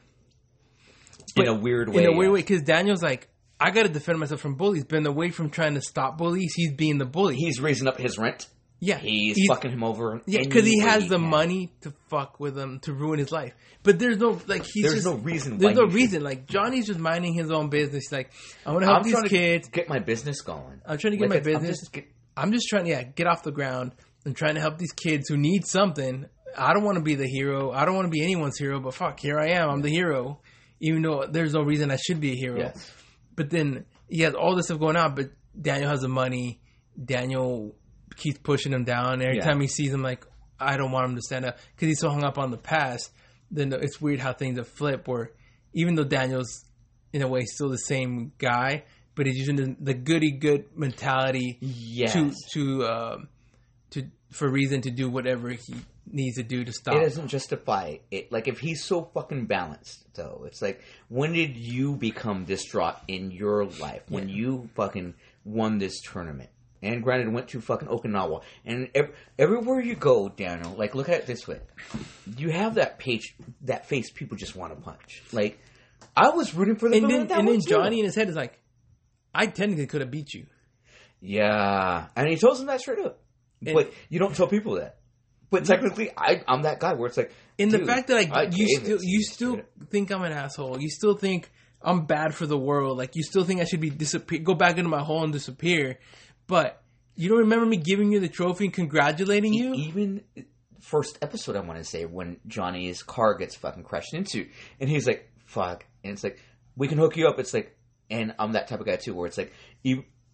In But a weird way. in a weird yeah. way because Daniel's like I got to defend myself from bullies, but in the way from trying to stop bullies, he's being the bully. He's raising up his rent. yeah, He's, fucking him over. Yeah, any because he way has he the can. money to fuck with him to ruin his life. But there's no like he's There's just, no reason There's why no you reason. Like Johnny's just minding his own business. He's like I want to help I'm these trying to kids. get my business going. I'm trying to get Like, my I'm business. just get- I'm just trying to yeah, get off the ground. I'm trying to help these kids who need something. I don't want to be the hero. I don't want to be anyone's hero. But fuck, here I am. I'm the hero, even though there's no reason I should be a hero. Yes. But then he has all this stuff going on. But Daniel has the money. Daniel keeps pushing him down. Every Yeah. time he sees him, like I don't want him to stand up because he's so hung up on the past. Then it's weird how things have flipped. Where even though Daniel's in a way still the same guy, but he's using the, the goody good mentality Yes. to to um, to for reason to do whatever he needs to do to stop. It doesn't justify it. Like, if he's so fucking balanced, though, it's like, when did you become distraught in your life? When you fucking won this tournament? And granted, went to fucking Okinawa. And ev- everywhere you go, Daniel, like, look at it this way. You have that page, that face people just want to punch. Like, I was rooting for the and villain then in that and one, then too. Johnny in his head is like, I technically could have beat you. Yeah. And he tells him that straight up. And- but you don't tell people that. But technically, I, I'm that guy where it's like, In the dude, fact that like I you gave it still to you still straight up. think I'm an asshole. You still think I'm bad for the world. Like you still think I should be disappear, go back into my hole and disappear. But you don't remember me giving you the trophy and congratulating you? Even first episode, I want to say, when Johnny's car gets fucking crashed into, and he's like, "Fuck," and it's like, "We can hook you up." It's like, and I'm that type of guy too, where it's like, you,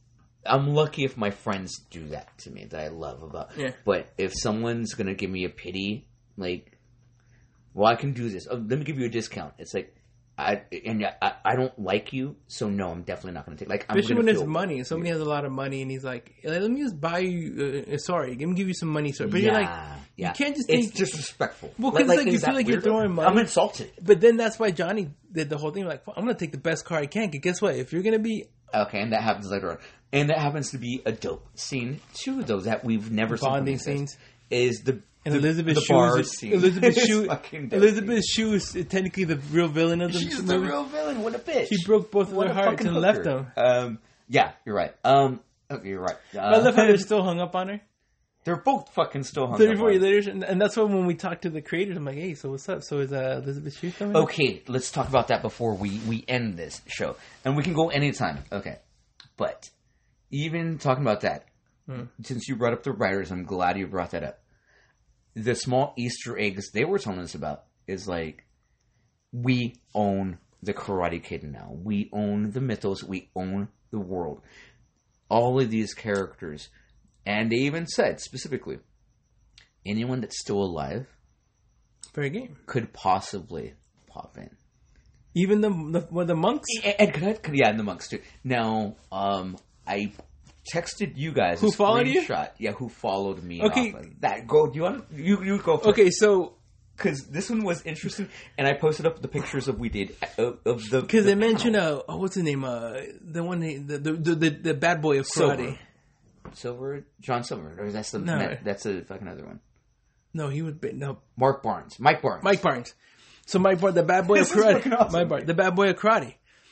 I'm lucky if my friends do that to me that I love about. Yeah. But if someone's gonna give me a pity, like, well, I can do this. Oh, let me give you a discount. It's like, I and I, I don't like you, so no, I'm definitely not gonna take. Like, I'm especially gonna when it's feel, money. Somebody has a lot of money, and he's like, "Let me just buy you. Uh, sorry, let me give you some money, sir." But yeah, you're like, yeah. you can't just. It's think, disrespectful. Well, because like, like, you is feel that like you're weird? throwing money. I'm insulted. But then that's why Johnny did the whole thing. Like, I'm gonna take the best car I can. Cause guess what? If you're gonna be okay, and that happens later on, and that happens to be a dope scene too, though that we've never bonding seen scenes. Is the And the, Elizabeth the Shue, bar is- scene. Elizabeth It's Shue, fucking dope. Elizabeth Shue is technically the real villain of the She's movie. the real villain. What a bitch. She broke both of What their a hearts fucking and left hooker. them. Um, yeah, you're right. Um, okay, you're right. Uh, I love how they're still hung up on her. they're both fucking still hung thirty-four up on years later, and, and that's why when we talked to the creators, I'm like, "Hey, so what's up? So is uh, Elizabeth Shue coming?" Okay, let's talk about that before we, we end this show. And we can go anytime. Okay. But even talking about that, Hmm. since you brought up the writers, I'm glad you brought that up. The small Easter eggs they were telling us about is like, we own the Karate Kid now. We own the mythos. We own the world. All of these characters. And they even said, specifically, anyone that's still alive Fair game. could possibly pop in. Even the the, well, the monks. And, and could I, could, yeah, and the monks too. Now, um, I texted you guys Who a followed you? screenshot. Yeah, who followed me? Okay. off of that go. Do you want you you go first? Okay, so Because this one was interesting, and I posted up the pictures of we did of, of the because the they mentioned panel. uh oh what's his name uh the one they, the, the the the the bad boy of Silver. karate. Silver John Silver, or that's the No. that- that's a fucking other one. No, he was no Mark Barnes, Mike Barnes, Mike Barnes. So Mike Barnes, the bad boy of This is karate. fucking awesome. Mike Barnes, the bad boy of karate.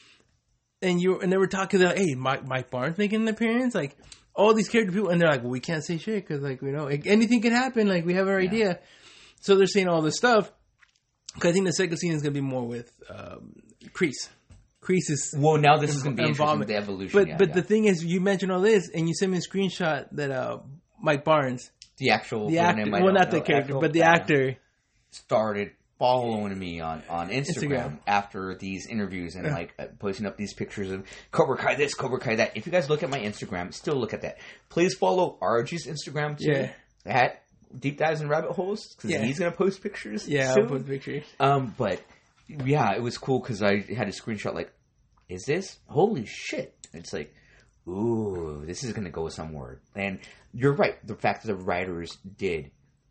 And you and they were talking about, hey, Mike Mike Barnes making an appearance, like all these character people, and they're like, well, we can't say shit because like we know like, anything can happen. Like we have our Yeah. idea, so they're saying all this stuff. Because I think the second scene is going to be more with um, Kreese. Kreese is Well, now this is going to be involvement. interesting. The evolution, But yeah, but yeah. the thing is, you mentioned all this, and you sent me a screenshot that uh, Mike Barnes, the actual the full actor, name I well, don't not the know, character, actual- but the yeah. actor. started following me on, on Instagram, Instagram. after these interviews and Yeah. like uh, posting up these pictures of Cobra Kai this, Cobra Kai that. If you guys look at my Instagram, still look at that. Please follow R G's Instagram too. Yeah. At Deep Dives and Rabbit Holes, because Yeah. he's gonna post pictures. Yeah, soon. I'll put pictures. Um, but yeah, it was cool because I had a screenshot like, is this? Holy shit. It's like, ooh, this is going to go somewhere. And you're right. The fact that the writers did.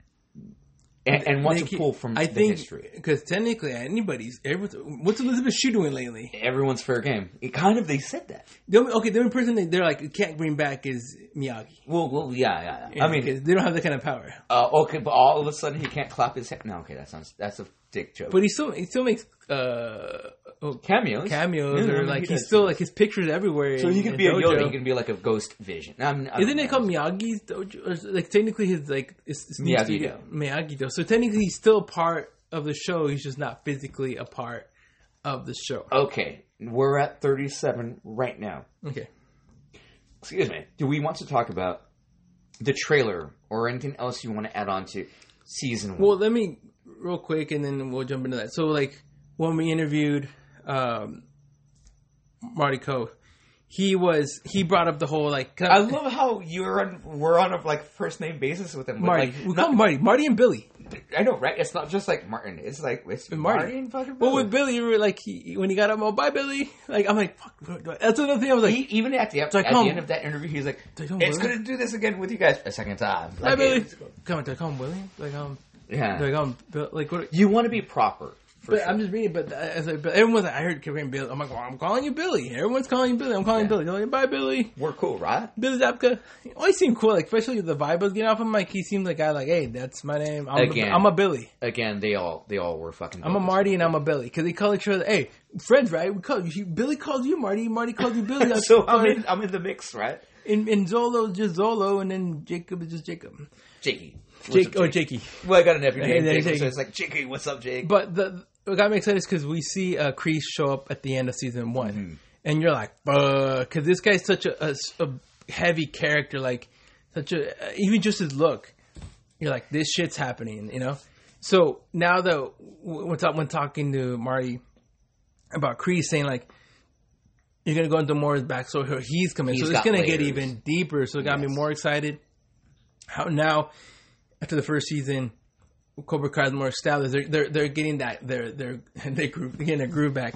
And, and want They to keep- pull from I the think, history. because technically anybody's. everyone's- What's Elizabeth Shue doing lately? Everyone's fair game. It kind of, they said that. The only, okay, the only person they, they're like you can't bring back is Miyagi. Well, well yeah, yeah. yeah. Yeah, I mean, because they don't have that kind of power. uh, okay, but all of a sudden he can't clap his hand. No, okay, that sounds, that's a dick joke. But he still he still makes uh, oh, cameos. cameos Yeah, I or mean, like he he's does. still like his pictures everywhere. So he in- could in be a Dojo. Yoda. He can be like a ghost vision. I'm, I don't Isn't know. it called Miyagi's Dojo? Or, like technically his like it's, it's new Miyagi-Do. studio- Miyagi-Do. So technically he's still part of the show. He's just not physically a part of the show. Okay, we're at thirty-seven right now. Okay. Excuse me. Do we want to talk about the trailer or anything else you want to add on to season one? Well, let me real quick, and then we'll jump into that. So, like when we interviewed um, Marty Coe, he was he brought up the whole like I love how you're on, we're on a like first name basis with him. But, Marty. like, we not- call him Marty, Marty and Billy. I know, right? It's not just like Martin. It's like it's Marty. Marty and fucking Well, Billy. with Billy, you were like he, when he got up, oh bye Billy. Like I'm like fuck. That's another thing. I was like, He, even at the, at I the call him- end of that interview, he's like, I call him "It's Willie?" gonna do this again with you guys a second time." bye Like, Billy. it's- Come on, do I call him Willie? Like um, Yeah, do I call him Bill? Like what? you want to be proper. For But sure. I'm just reading. But as I, but everyone was like, I heard Kevin Billy. I'm like, well, I'm calling you Billy. Everyone's calling you Billy. I'm calling Yeah. you Billy. They're like, bye Billy. We're cool, right? Billy Zabka. He always seemed cool. Like especially the vibe I was getting off him. Like he seemed like a guy. Like hey, that's my name. I'm Again. A, I'm a Billy. Again, they all they all were fucking. I'm a Marty and I'm a Billy because they call each other. Hey, friends, right? We call you. Billy calls you Marty. Marty calls you Billy. That's so I'm fine. in, I'm in the mix, right? In, in Zolo, just Zolo, and then Jacob is just Jacob. Jakey. What's Jake, up, oh, Jake? Jakey. Well, I got a nephew Hey, named there, Jake, Jakey. so it's like, Jakey, what's up, Jake? But the what got me excited is because we see uh, Kreese show up at the end of season one, Mm-hmm. and you're like, because this guy's such a, a, a heavy character, like such a even just his look, you're like, this shit's happening, you know. So now that when, talk, when talking to Marty about Kreese, saying like, you're gonna go into more of his backstory. Where he's coming, He's so it's got gonna get layers. even deeper. So it got Yes. me more excited. How now, after the first season, Cobra Kai is more established. They're they're, they're getting that they're they're they groove, they're getting their groove back.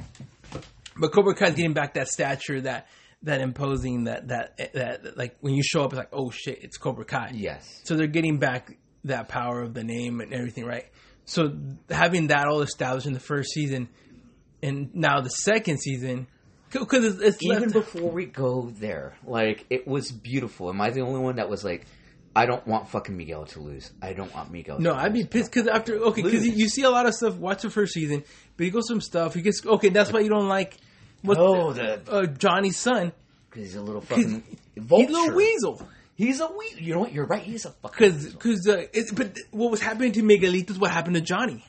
But Cobra Kai is getting back that stature, that that imposing, that that that like when you show up, it's like, oh shit, it's Cobra Kai. Yes. So they're getting back that power of the name and everything, right? So having that all established in the first season, and now the second season, because it's, it's Even left, before we go there, like, it was beautiful. Am I the only one that was like, I don't want fucking Miguel to lose. I don't want Miguel to no, lose. I'd be pissed because after okay, because you, you see a lot of stuff. Watch the first season, but he goes some stuff. He gets okay. That's why you don't like what Oh, the... uh, Johnny's son. Because he's a little fucking He's vulture. a little weasel. He's a weasel. You know what? You're right. He's a fucking Because weasel. because uh, it's- but what was happening to Miguelito is what happened to Johnny.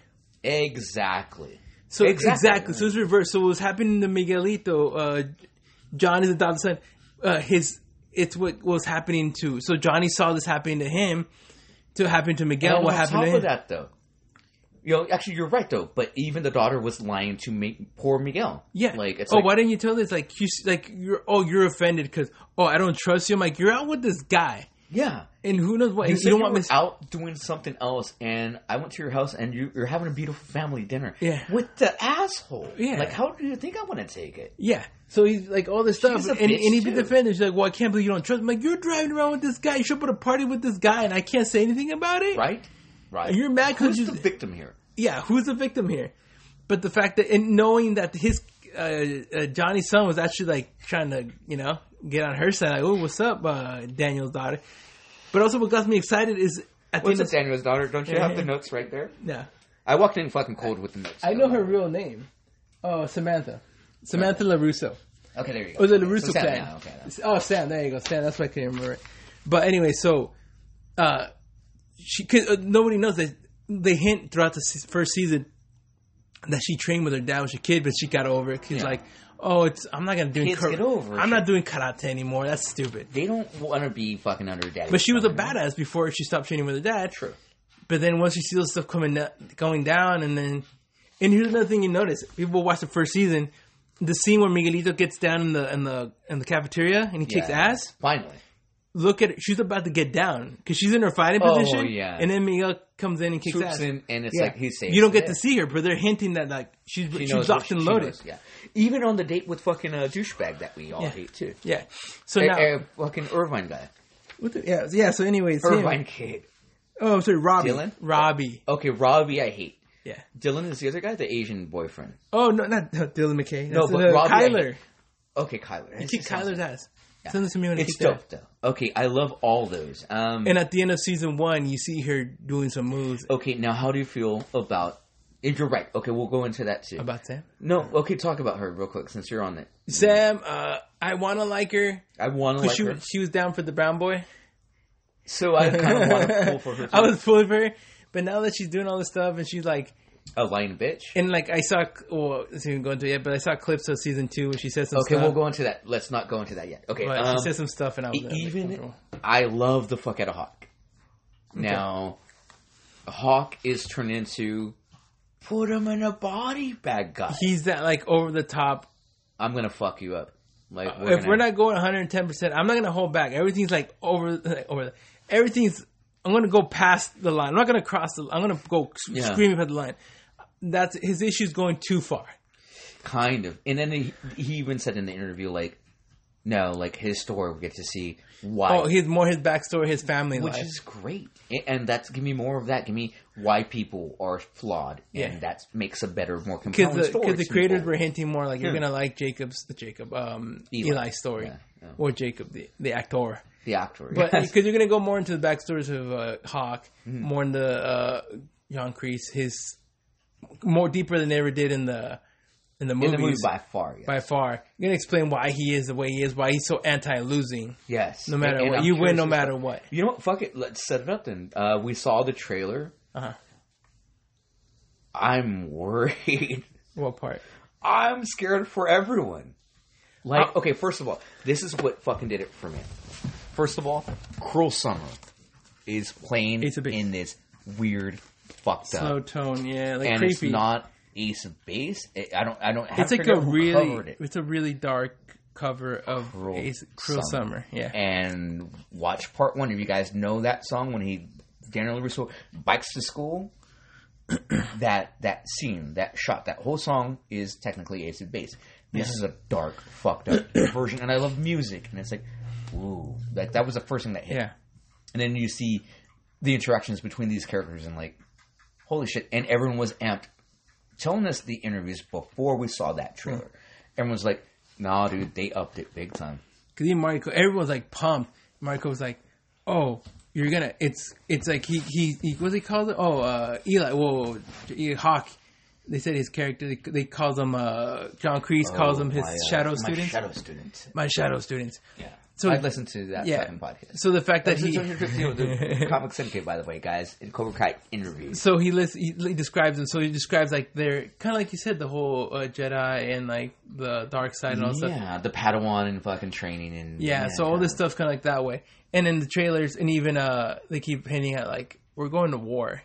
Exactly. So Exactly. exactly. So it's reversed. So what was happening to Miguelito, uh, Johnny's adopted son, uh, his it's what was happening to. So Johnny saw this happening to him, to happen to Miguel. And what on happened top to him? of that, though, you know, actually, you're right, though. But even the daughter was lying to make poor Miguel. Yeah. Like, it's oh, like, why didn't you tell this? Like you, like you're. Oh, you're offended because oh, I don't trust you. I'm like, you're out with this guy, yeah. and who knows what? You, You, said don't you want were me. out doing something else, and I went to your house, and you, you're having a beautiful family dinner. Yeah. With the asshole. Yeah. Like, how do you think I want to take it? Yeah. So he's like all this stuff, She's a and, and bitch, he'd be too. defending. She's like, "Well, I can't believe you don't trust." him. I'm like, you're driving around with this guy. You should put a party with this guy, and I can't say anything about it. Right? Right. You're mad 'cause Who's you- the victim here? Yeah, who's the victim here? But the fact that, and knowing that his uh, uh, Johnny's son was actually like trying to, you know, get on her side, like, "Oh, what's up, uh, Daniel's daughter?" But also, what got me excited is at the What's end up, of Daniel's daughter? Don't you Yeah. have the notes right there? yeah, I walked in fucking cold with the notes. I know her real name. Oh, Samantha, Samantha LaRusso. Okay, there you go. Oh, the Okay, LaRusso so Sam, clan. yeah, okay, that's- Oh, Sam. There you go, Sam. That's why I couldn't remember it. But anyway, so uh, she cause, uh, nobody knows that they hint throughout the se- first season that she trained with her dad when she was a kid, but she got over it. She's Yeah. like, "Oh, it's I'm not gonna do Kids kar- get over I'm shit. not doing karate anymore. That's stupid." They don't want to be fucking under daddy. But she was a you know? badass before she stopped training with her dad. True. But then once you see those stuff coming da- going down, and then and here's another thing you notice: people watch the first season, the scene where Miguelito gets down in the in the in the cafeteria and he kicks Yeah. ass. Finally. Look at it. She's about to get down because she's in her fighting Oh, position. yeah. And then Miguel comes in and kicks Swoops ass. in, and it's Yeah. like he saves You don't get the to day. see her, but they're hinting that like she's She she's knows locked what and she loaded. knows, yeah. Even on the date with fucking a douchebag that we all Yeah. hate too. Yeah. So A, now, a fucking Irvine guy. what the, yeah, yeah. So anyways, Irvine him. kid. Oh, I'm sorry, Robbie. Dylan? Robbie. Okay, Robbie, I hate. Yeah. Dylan is the other guy, the Asian boyfriend. Oh no, not no, Dylan McKay. No, That's, but uh, Robbie, I Kyler. hate. Okay, Kyler. He It kicked sounds- Kyler's ass. Yeah. Send this to me when he It's kicked dope, though. Okay, I love all those. Um, And at the end of season one, you see her doing some moves okay, now how do you feel about... If you're right. Okay, we'll go into that too. about Sam. No, okay, talk about her real quick since you're on it. Sam, uh, I want to like her I want to because like she her. was she was down for the brown boy. So I kind of want to pull for her too. I was pulling for her, but now that she's doing all this stuff and she's like, A lying bitch. and like I saw, well, let's even go into it yet, but I saw clips of season two where she says some Okay, stuff. we'll go into that. Let's not go into that yet. Okay, But um, she said some stuff, and I was e- like, even oh. I love the fuck out of Hawk. Now, Hawk is turned into put him in a body bag guy. he's that like over the top. I'm gonna fuck you up. Like If gonna- we're not going one hundred ten percent, I'm not gonna hold back. Everything's like over, like, over. Everything's. I'm gonna go past the line. I'm not gonna cross the. I'm gonna go Yeah. screaming past the line. That's his issue's going too far. kind of, and then he, he even said in the interview like, no, like his story we get to see why. Oh, he's more his backstory, his family Which life. is great, A- and that's give me more of that. Give me why people are flawed, Yeah. and that makes a better, more Because compelling the, story. 'cause the to creators people. were hinting more like you're Yeah. gonna like Jacob's the Jacob um, Eli. Eli's story Yeah, yeah. or Jacob the the actor, the actor, but yes. because you're gonna go more into the backstories of uh, Hawk, Mm-hmm. more into uh, John Kreese, his more deeper than they ever did in the in the in movies the movie by far, yes. by far. You're gonna explain why he is the way he is, why he's so anti-losing, yes, no matter And- and what. I'm You win curious no as matter fuck. what. You know what? Fuck it. Let's set it up then. Uh, we saw the trailer. Uh-huh. I'm worried. What part? I'm scared for everyone. Like, Uh, okay, first of all, this is what fucking did it for me. First of all, Cruel Summer is playing Ace of Base. in this weird, fucked Slow up, tone, yeah, like and creepy. it's not Ace of Base. It, I don't, I don't. Have It's to like figure a out who really, covered it. it's a really dark cover of Cruel Ace, Cruel Summer. Summer. Yeah. And watch part one if you guys know that song when he Daniel LaRusso bikes to school. that that scene, that shot, that whole song is technically Ace of Base. This yeah. is a dark, fucked up version, and I love music, and it's like, ooh, like that was the first thing that hit. Yeah. And then you see the interactions between these characters, and like, holy shit! And everyone was amped, telling us the interviews before we saw that trailer. Mm. Everyone was like, "Nah, dude, they upped it big time." Because even Mariko, everyone was like pumped. Mariko was like, "Oh, you're gonna." It's it's like he he, he what's he called it? Oh, uh, Eli. Whoa, Eli Hawk. They said his character. They, they calls him. Uh, John Kreese oh, calls him his my, uh, shadow my students. Shadow students. My shadow students. Yeah. So I'd listen to that yeah. fucking podcast. So the fact that That's he the Comic Syndicate, by the way, guys, in Cobra Kai interviews. So he lists, he, he describes them. So he describes like they're kind of like you said, the whole uh, Jedi and like the dark side and all yeah, stuff. Yeah, the Padawan and fucking training and yeah. yeah so all this stuff's kind of like that way. And in the trailers, and even uh, they keep hinting at like we're going to war.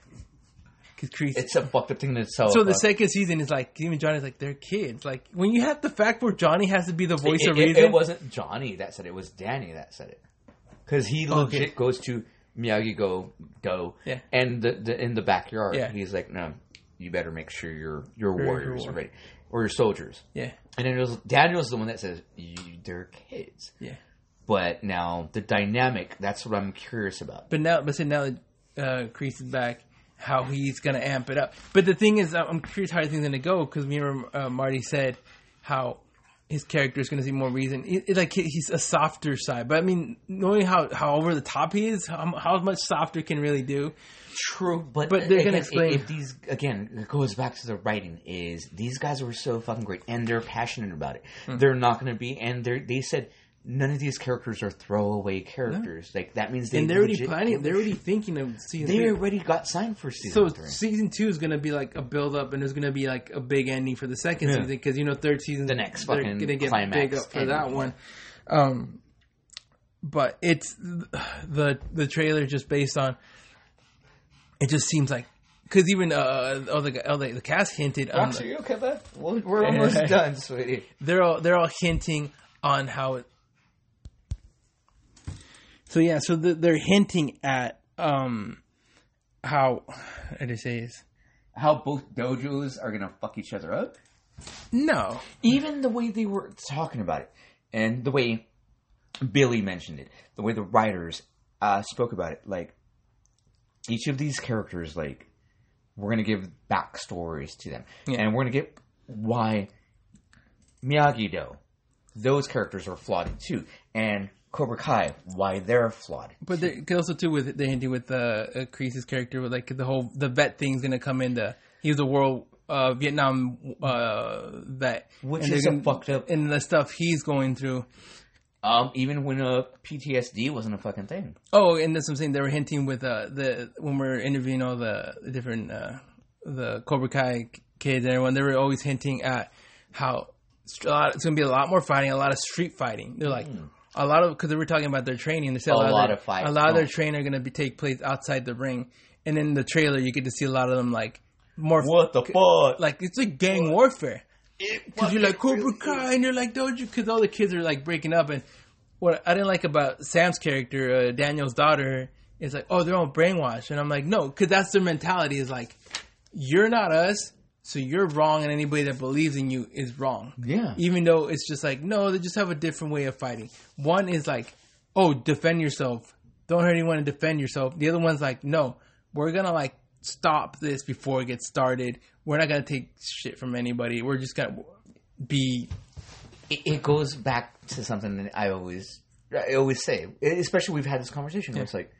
Kreese. It's a fucked up thing to tell. So the second season is like even Johnny's like they're kids. Like when you have the fact where Johnny has to be the voice it, of it, reason. It wasn't Johnny that said it. It was Danny that said it. Because he legit okay. goes to Miyagi Go Do yeah. and the, the in the backyard. Yeah. He's like, no, you better make sure your your Very warriors war. are ready or your soldiers. Yeah. And then it was Daniel's the one that says they're kids. Yeah. But now the dynamic. That's what I'm curious about. But now, but see, now that uh, Kreese is back. How he's gonna amp it up, but the thing is, I'm curious how everything's gonna go because remember uh, Marty said how his character is gonna see more reason. It, it, like he's a softer side, but I mean, knowing how, how over the top he is, how, how much softer can really do. True, but but they're again, gonna explain. If these again, it goes back to the writing. Is these guys were so fucking great and they're passionate about it. Mm-hmm. They're not gonna be, and they they said. None of these characters are throwaway characters. No. Like that means they and they're already planning. They're already thinking of season. They three. already got signed for season. So three. season two is going to be like a build up, and there's going to be like a big ending for the second yeah. season because you know third season the next they're fucking going to get climax big up for that one. Um, but it's the the trailer just based on. It just seems like. Because even uh, all the all the, the cast hinted on. Roxy, you okay, bud? We're almost done, sweetie. They're all they're all hinting on how it. So yeah, so the, they're hinting at um, how how do I say this? How both dojos are gonna fuck each other up. No, even the way they were talking about it, and the way Billy mentioned it, the way the writers uh, spoke about it, like each of these characters, like we're gonna give backstories to them, yeah. and we're gonna get why Miyagi-Do, those characters are flawed too, and Cobra Kai, why they're flawed. But they also too with the hinting with uh, uh, Kreese's character with like the whole the vet thing's gonna come into. He was a world uh, Vietnam uh, vet, which and is gonna, a fucked up, and the stuff he's going through. Um, even when uh, P T S D wasn't a fucking thing. Oh, and that's what I'm saying. They were hinting with uh, the when we're interviewing all the, the different uh, the Cobra Kai kids and everyone. They were always hinting at how a lot, it's going to be a lot more fighting, a lot of street fighting. They're like. Mm. A lot of because they were talking about their training. They said a, a lot, lot of, their, of fights. A lot of their training are going to be take place outside the ring, and in the trailer you get to see a lot of them like more. What the fuck? Like it's like gang what? warfare. Because you're like Cobra Kai, and you're like, don't you? Because all the kids are like breaking up. And what I didn't like about Sam's character, uh, Daniel's daughter, is like, oh, they're all brainwashed, and I'm like, no, because that's their mentality. Is like, you're not us. So you're wrong, and anybody that believes in you is wrong. Yeah. Even though it's just like, no, they just have a different way of fighting. One is like, oh, defend yourself. Don't hurt anyone and defend yourself. The other one's like, no, we're going to like stop this before it gets started. We're not going to take shit from anybody. We're just going to be... It, it goes back to something that I always, I always say, especially we've had this conversation where yeah. it's like,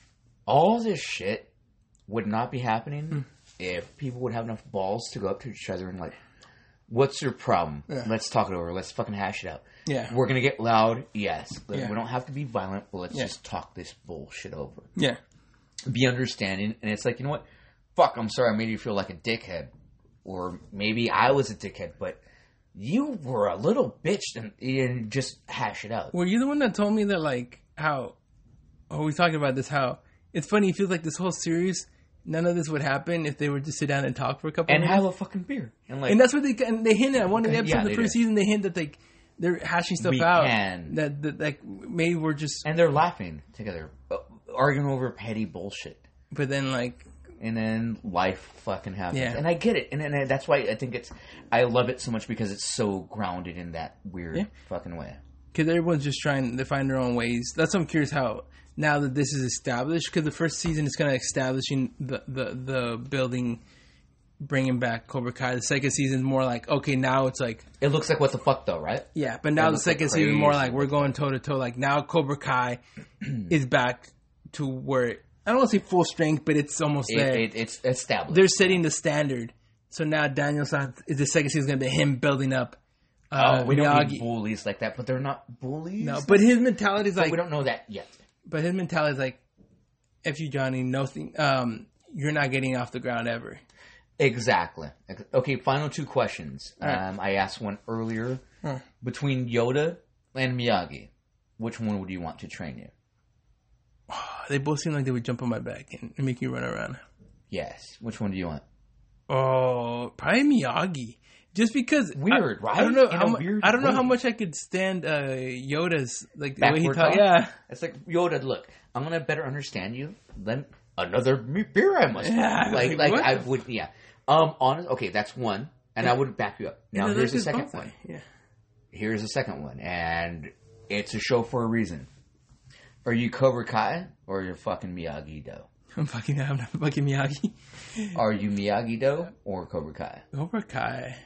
all this shit would not be happening... Mm. If people would have enough balls to go up to each other and like, what's your problem? Yeah. Let's talk it over. Let's fucking hash it out. Yeah. We're going to get loud. Yes. Yeah. We don't have to be violent, but let's yeah. just talk this bullshit over. Yeah. Be understanding. And it's like, you know what? Fuck, I'm sorry I made you feel like a dickhead. Or maybe I was a dickhead, but you were a little bitch and, and just hash it out. Were you the one that told me that like how, oh, we talking about this, how it's funny. It feels like this whole series... None of this would happen if they were to sit down and talk for a couple and of minutes. have a fucking beer. And, like, and that's what they and they hinted at one of the episodes yeah, of the first did. season. They hint that like they're hashing stuff We out. can. That, that like maybe we're just. And they're laughing together, uh, arguing over petty bullshit. But then like. And then life fucking happens. Yeah. And I get it. And, and that's why I think it's... I love it so much because it's so grounded in that weird Yeah. fucking way. Because everyone's just trying to find their own ways. That's why I'm curious how, now that this is established, because the first season is kind of establishing the, the, the building, bringing back Cobra Kai. The second season is more like, okay, now it's like... It looks like what the fuck though, right? Yeah, but now It the looks like second season is more like, crazy. we're going toe-to-toe. Like, now Cobra Kai is back to where... I don't want to say full strength, but it's almost It, there. it, it's established. They're setting the standard. So now Daniel San is the second season is going to be him building up Oh, uh, we don't Miyagi. need bullies like that, but they're not bullies. No, but his mentality is But like... we don't know that yet. But his mentality is like, F you, Johnny, nothing. Um, you're not getting off the ground ever. Exactly. Okay, final two questions. right. Um, I asked one earlier. Huh. Between Yoda and Miyagi, which one would you want to train you? They both seem like they would jump on my back and make you run around. Yes. Which one do you want? Oh, probably Miyagi. Just because Weird, I, right? I don't know In how a mu- weird I don't know how way. much I could stand uh, Yoda's like the way he Backward talk. talk? Yeah, It's like, Yoda, look, I'm going to better understand you. Then another me- beer I must Yeah, have. Like, like, like what I the- would, yeah. Um, honest, okay, that's one. And I would back you up. Now, Yeah, here's the that's second his one. bonsai. Yeah. Here's the second one. And it's a show for a reason. Are you Cobra Kai or are you fucking Miyagi-Do? I'm fucking I'm not fucking Miyagi. Are you Miyagi-Do or Cobra Kai? Cobra Kai.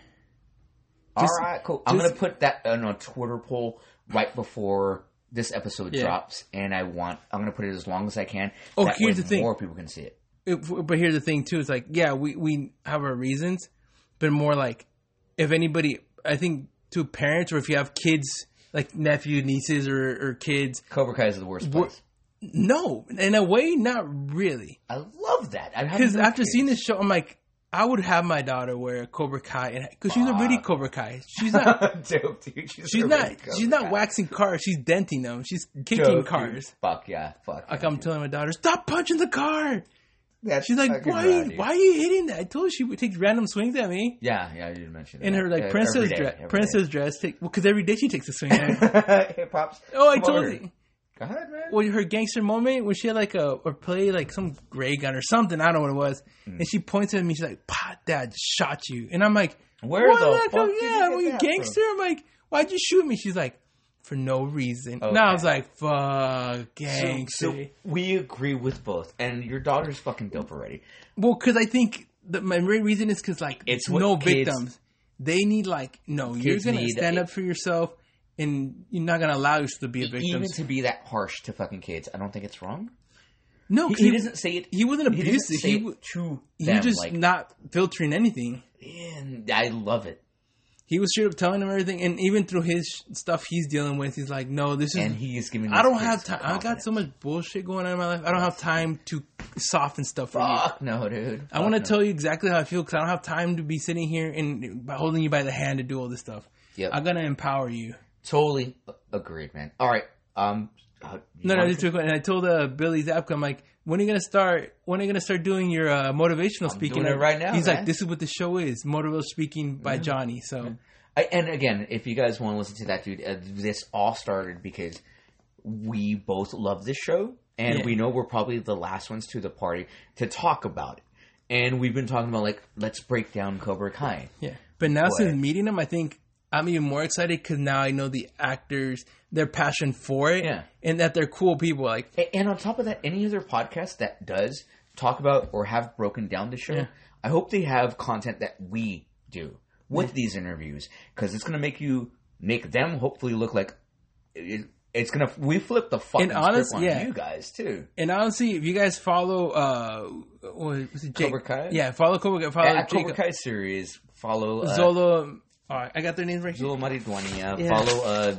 All Just- right, cool. I'm just- going to put that on a Twitter poll right before this episode Yeah. drops. And I want, I'm going to put it as long as I can. Oh, that here's way the thing. more people can see it. It, but here's the thing too. It's like, yeah, we, we have our reasons, but more like if anybody, I think to parents or if you have kids, like nephew, nieces, or, or kids. Cobra Kai is the worst What- place. No, in a way, not really. I love that. I have Because no after kids. seeing this show, I'm like, I would have my daughter wear Cobra Kai, because she's already Fuck. Cobra Kai. She's not. Dope, dude. She's, She's already not. Cobra She's not Kai. waxing cars. She's denting them. She's kicking Dope, dude. cars. Fuck yeah. Fuck. Like yeah, I'm dude. telling my daughter, stop punching the car. That's She's like, fucking why? rad, dude. Why are you hitting that? I told her she would take random swings at me. Yeah, yeah, you did mention that. In her like Uh, princess every day, dress, every princess dress. Take well, because every day she takes a swing. At me. Hey, pops. Oh, I Come told over. you. Go ahead, man. Well, her gangster moment when she had like a or play like some ray gun or something. I don't know what it was. Mm. And she points at me. She's like, "Pa, Dad shot you." And I'm like, Where "What the I fuck go, did you yeah, get were you that gangster?" I'm like, "Why'd you shoot me?" She's like, "For no reason." Okay. Now I was like, "Fuck, So, gangster." so we agree with both, and your daughter's fucking dope already. Well, because I think the, my main reason is because like It's what no kids- victims. They need like no. You're Kids gonna need stand a- up for yourself, and you're not gonna allow yourself to be a victim. Even to be that harsh to fucking kids, I don't think it's wrong. no, He, 'cause he doesn't say it. He wasn't He abusive. doesn't say He, it w- to he them. was just like, not filtering anything. and I love it. He was straight up telling them everything, and even through his sh- stuff he's dealing with, he's like, "No, this is." And he is giving. I these don't kids have time. I got confidence. so much bullshit going on in my life. I don't have time to soften stuff for you. Fuck no, dude. I want to Fuck tell you exactly how I feel because I don't have time to be sitting here and by holding you by the hand to do all this stuff. Yep. I'm gonna empower you. Totally agreed, man. All right. Um. uh, you No, no, want just to- real quick. And I told uh, Billy Zapka, I'm like, when are you gonna start? When are you gonna start doing your uh, motivational speaking? doing it right now, He's man. like, this is what the show is: motivational speaking by Johnny. So I, and again, if you guys want to listen to that, dude, uh, this all started because we both love this show, and Yeah. we know we're probably the last ones to the party to talk about it. And we've been talking about like, let's break down Cobra Kai. yeah. But now Boy. since meeting him, I think I'm even more excited because now I know the actors, their passion for it, Yeah. and that they're cool people. Like, A- And on top of that, any other podcast that does talk about or have broken down the show, Yeah. I hope they have content that we do with these interviews because it's going to make you make them hopefully look like it, it's going to. We flip the fucking And honest- script on yeah. you guys too. and honestly, if you guys follow, uh, what was it, Jake? Cobra Kai? Yeah, follow Cobra Kai. Follow At Jake. Cobra Kai series, follow uh, Zolo. All right, I got their names right here. Zolo Mariduania. Yeah. Follow uh,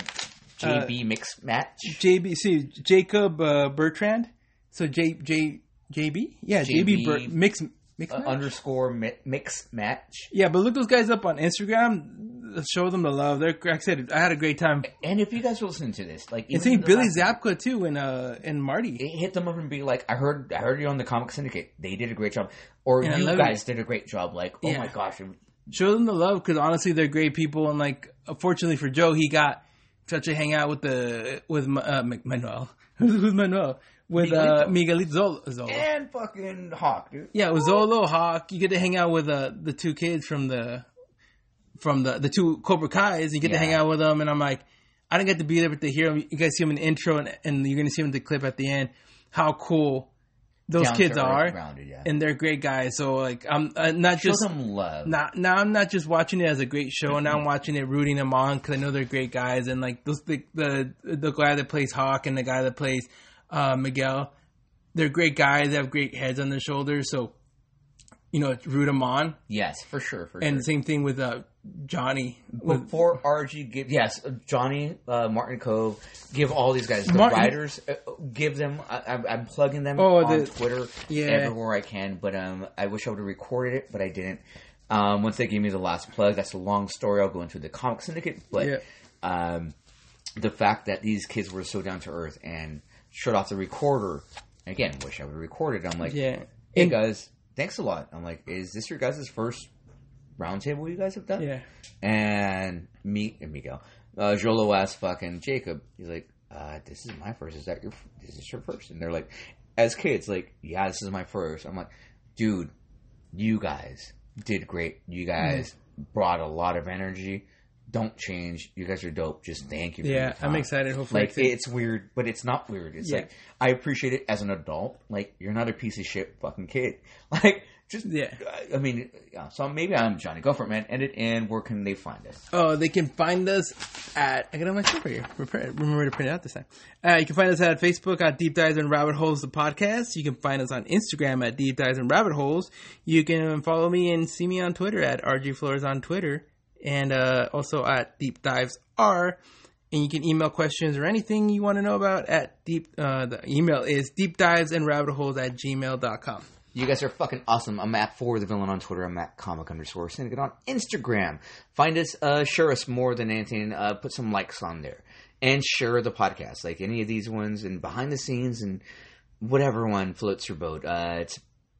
J B Mix Match. J B, see Jacob uh, Bertrand. So J J J B, yeah, J B, J B Ber- mix mix Uh, match? underscore mi- Mix Match. Yeah, but look those guys up on Instagram. Show them the love. They're like I said, I had a great time. And if you guys are listening to this, like And even seeing the Billy last- Zapka too, and uh and Marty. hit them up and be like, I heard, I heard you on the Comic Syndicate. They did a great job, or Yeah, I you love guys did a great job. Like, oh Yeah. my gosh, show them the love because honestly, they're great people. And like, fortunately for Joe, he got such a hangout with the with uh, Manuel. Who's Manuel? With uh, Miguelito Zolo, Zolo. And fucking Hawk, dude. Yeah, with Zolo, Hawk. You get to hang out with uh, the two kids from the from the the two Cobra Kais. You get yeah. to hang out with them, and I'm like, I didn't get to be there, but to hear them. You guys see them in the intro, and, and you're gonna see them in the clip at the end. How cool those Down kids are, rounded, yeah. and they're great guys. So like, I'm uh, not Show just them love. Not now, I'm not just watching it as a great show. Mm-hmm. Now I'm watching it, rooting them on because I know they're great guys, and like those the the the guy that plays Hawk and the guy that plays uh, Miguel. They're great guys. They have great heads on their shoulders. So, you know, root them on. Yes, for sure. For and sure. the same thing with uh, Johnny. Before R G, give, yes, Johnny, uh, Martin Cove, give all these guys, the Martin, writers, uh, give them, I, I'm plugging them oh, on the, Twitter yeah. everywhere I can. But um, I wish I would have recorded it, but I didn't. Um, once they gave me the last plug, that's a long story. I'll go into the Comic Syndicate. But yeah. um, the fact that these kids were so down to earth and shut off the recorder. Again, wish I would have recorded. I'm like, yeah. hey guys, thanks a lot. I'm like, is this your guys' first roundtable you guys have done? Yeah. And me and Miguel, uh, Jolo asked fucking Jacob. He's like, uh, this is my first. Is that your? Is this your first? And they're like, as kids, like, yeah, this is my first. I'm like, dude, you guys did great. You guys mm. brought a lot of energy. Don't change. You guys are dope. Just thank you for Yeah, your time. I'm excited. Hopefully. Like, it's weird, but it's not weird. It's yeah. like, I appreciate it as an adult. Like, you're not a piece of shit fucking kid. Like, just, yeah. I mean, yeah, so maybe I'm Johnny. Go for it, man. End it, and where can they find us? Oh, they can find us at, I got it on my paper here. Remember to print it out this time. Uh, you can find us at Facebook at Deep Dives and Rabbit Holes, the podcast. You can find us on Instagram at Deep Dives and Rabbit Holes. You can follow me and see me on Twitter at R G Flores on Twitter. And uh, also at Deep Dives R. And you can email questions or anything you want to know about at Deep. Uh, the email is deepdives and rabbit holes at gmail dot com. You guys are fucking awesome. I'm at For the Villain on Twitter. I'm at comic underscore syndicate on Instagram. Find us, uh, share us more than anything. Uh, put some likes on there. And share the podcast. Like any of these ones and behind the scenes and whatever one floats your boat. Uh, it's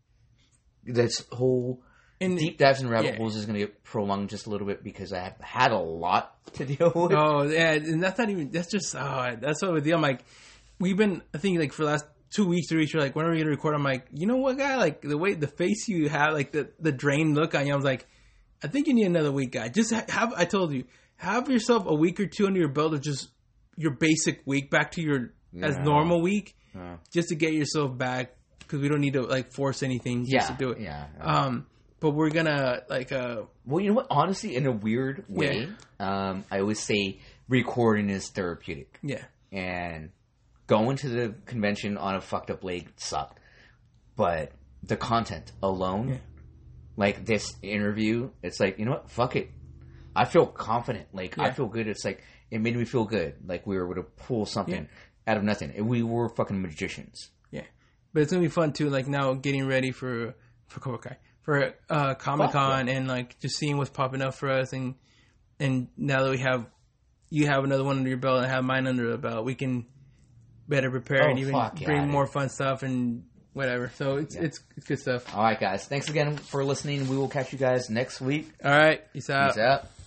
this whole... And Deep Dives and Rabbit yeah. Holes is going to get prolonged just a little bit because I have had a lot to deal with. Oh, yeah. And that's not even, that's just, oh, that's what with you. I'm like, we've been, I think, like, for the last two weeks, three weeks, you're like, when are we going to record? I'm like, you know what, guy? Like, the way, the face you have, like, the, the drained look on you, I was like, I think you need another week, guy. Just have, I told you, have yourself a week or two under your belt of just your basic week back to your, yeah. as normal week, yeah. just to get yourself back because we don't need to, like, force anything just yeah. to do it. Yeah. Um, But we're gonna like uh well, you know what? Honestly, in a weird way, yeah. um, I always say recording is therapeutic. Yeah. And going to the convention on a fucked up leg sucked, but the content alone, yeah. like this interview, it's like, you know what? Fuck it. I feel confident. Like yeah. I feel good. It's like it made me feel good. Like we were able to pull something yeah. out of nothing. And we were fucking magicians. Yeah. But it's gonna be fun too. Like now, getting ready for for Cobra Kai. For uh, Comic Con yeah. and like just seeing what's popping up for us, and and now that we have you have another one under your belt and I have mine under the belt, we can better prepare oh, and even bring yeah, more dude. fun stuff and whatever. So it's yeah. it's it's good stuff. All right, guys. Thanks again for listening. We will catch you guys next week. All right, peace out. Peace out.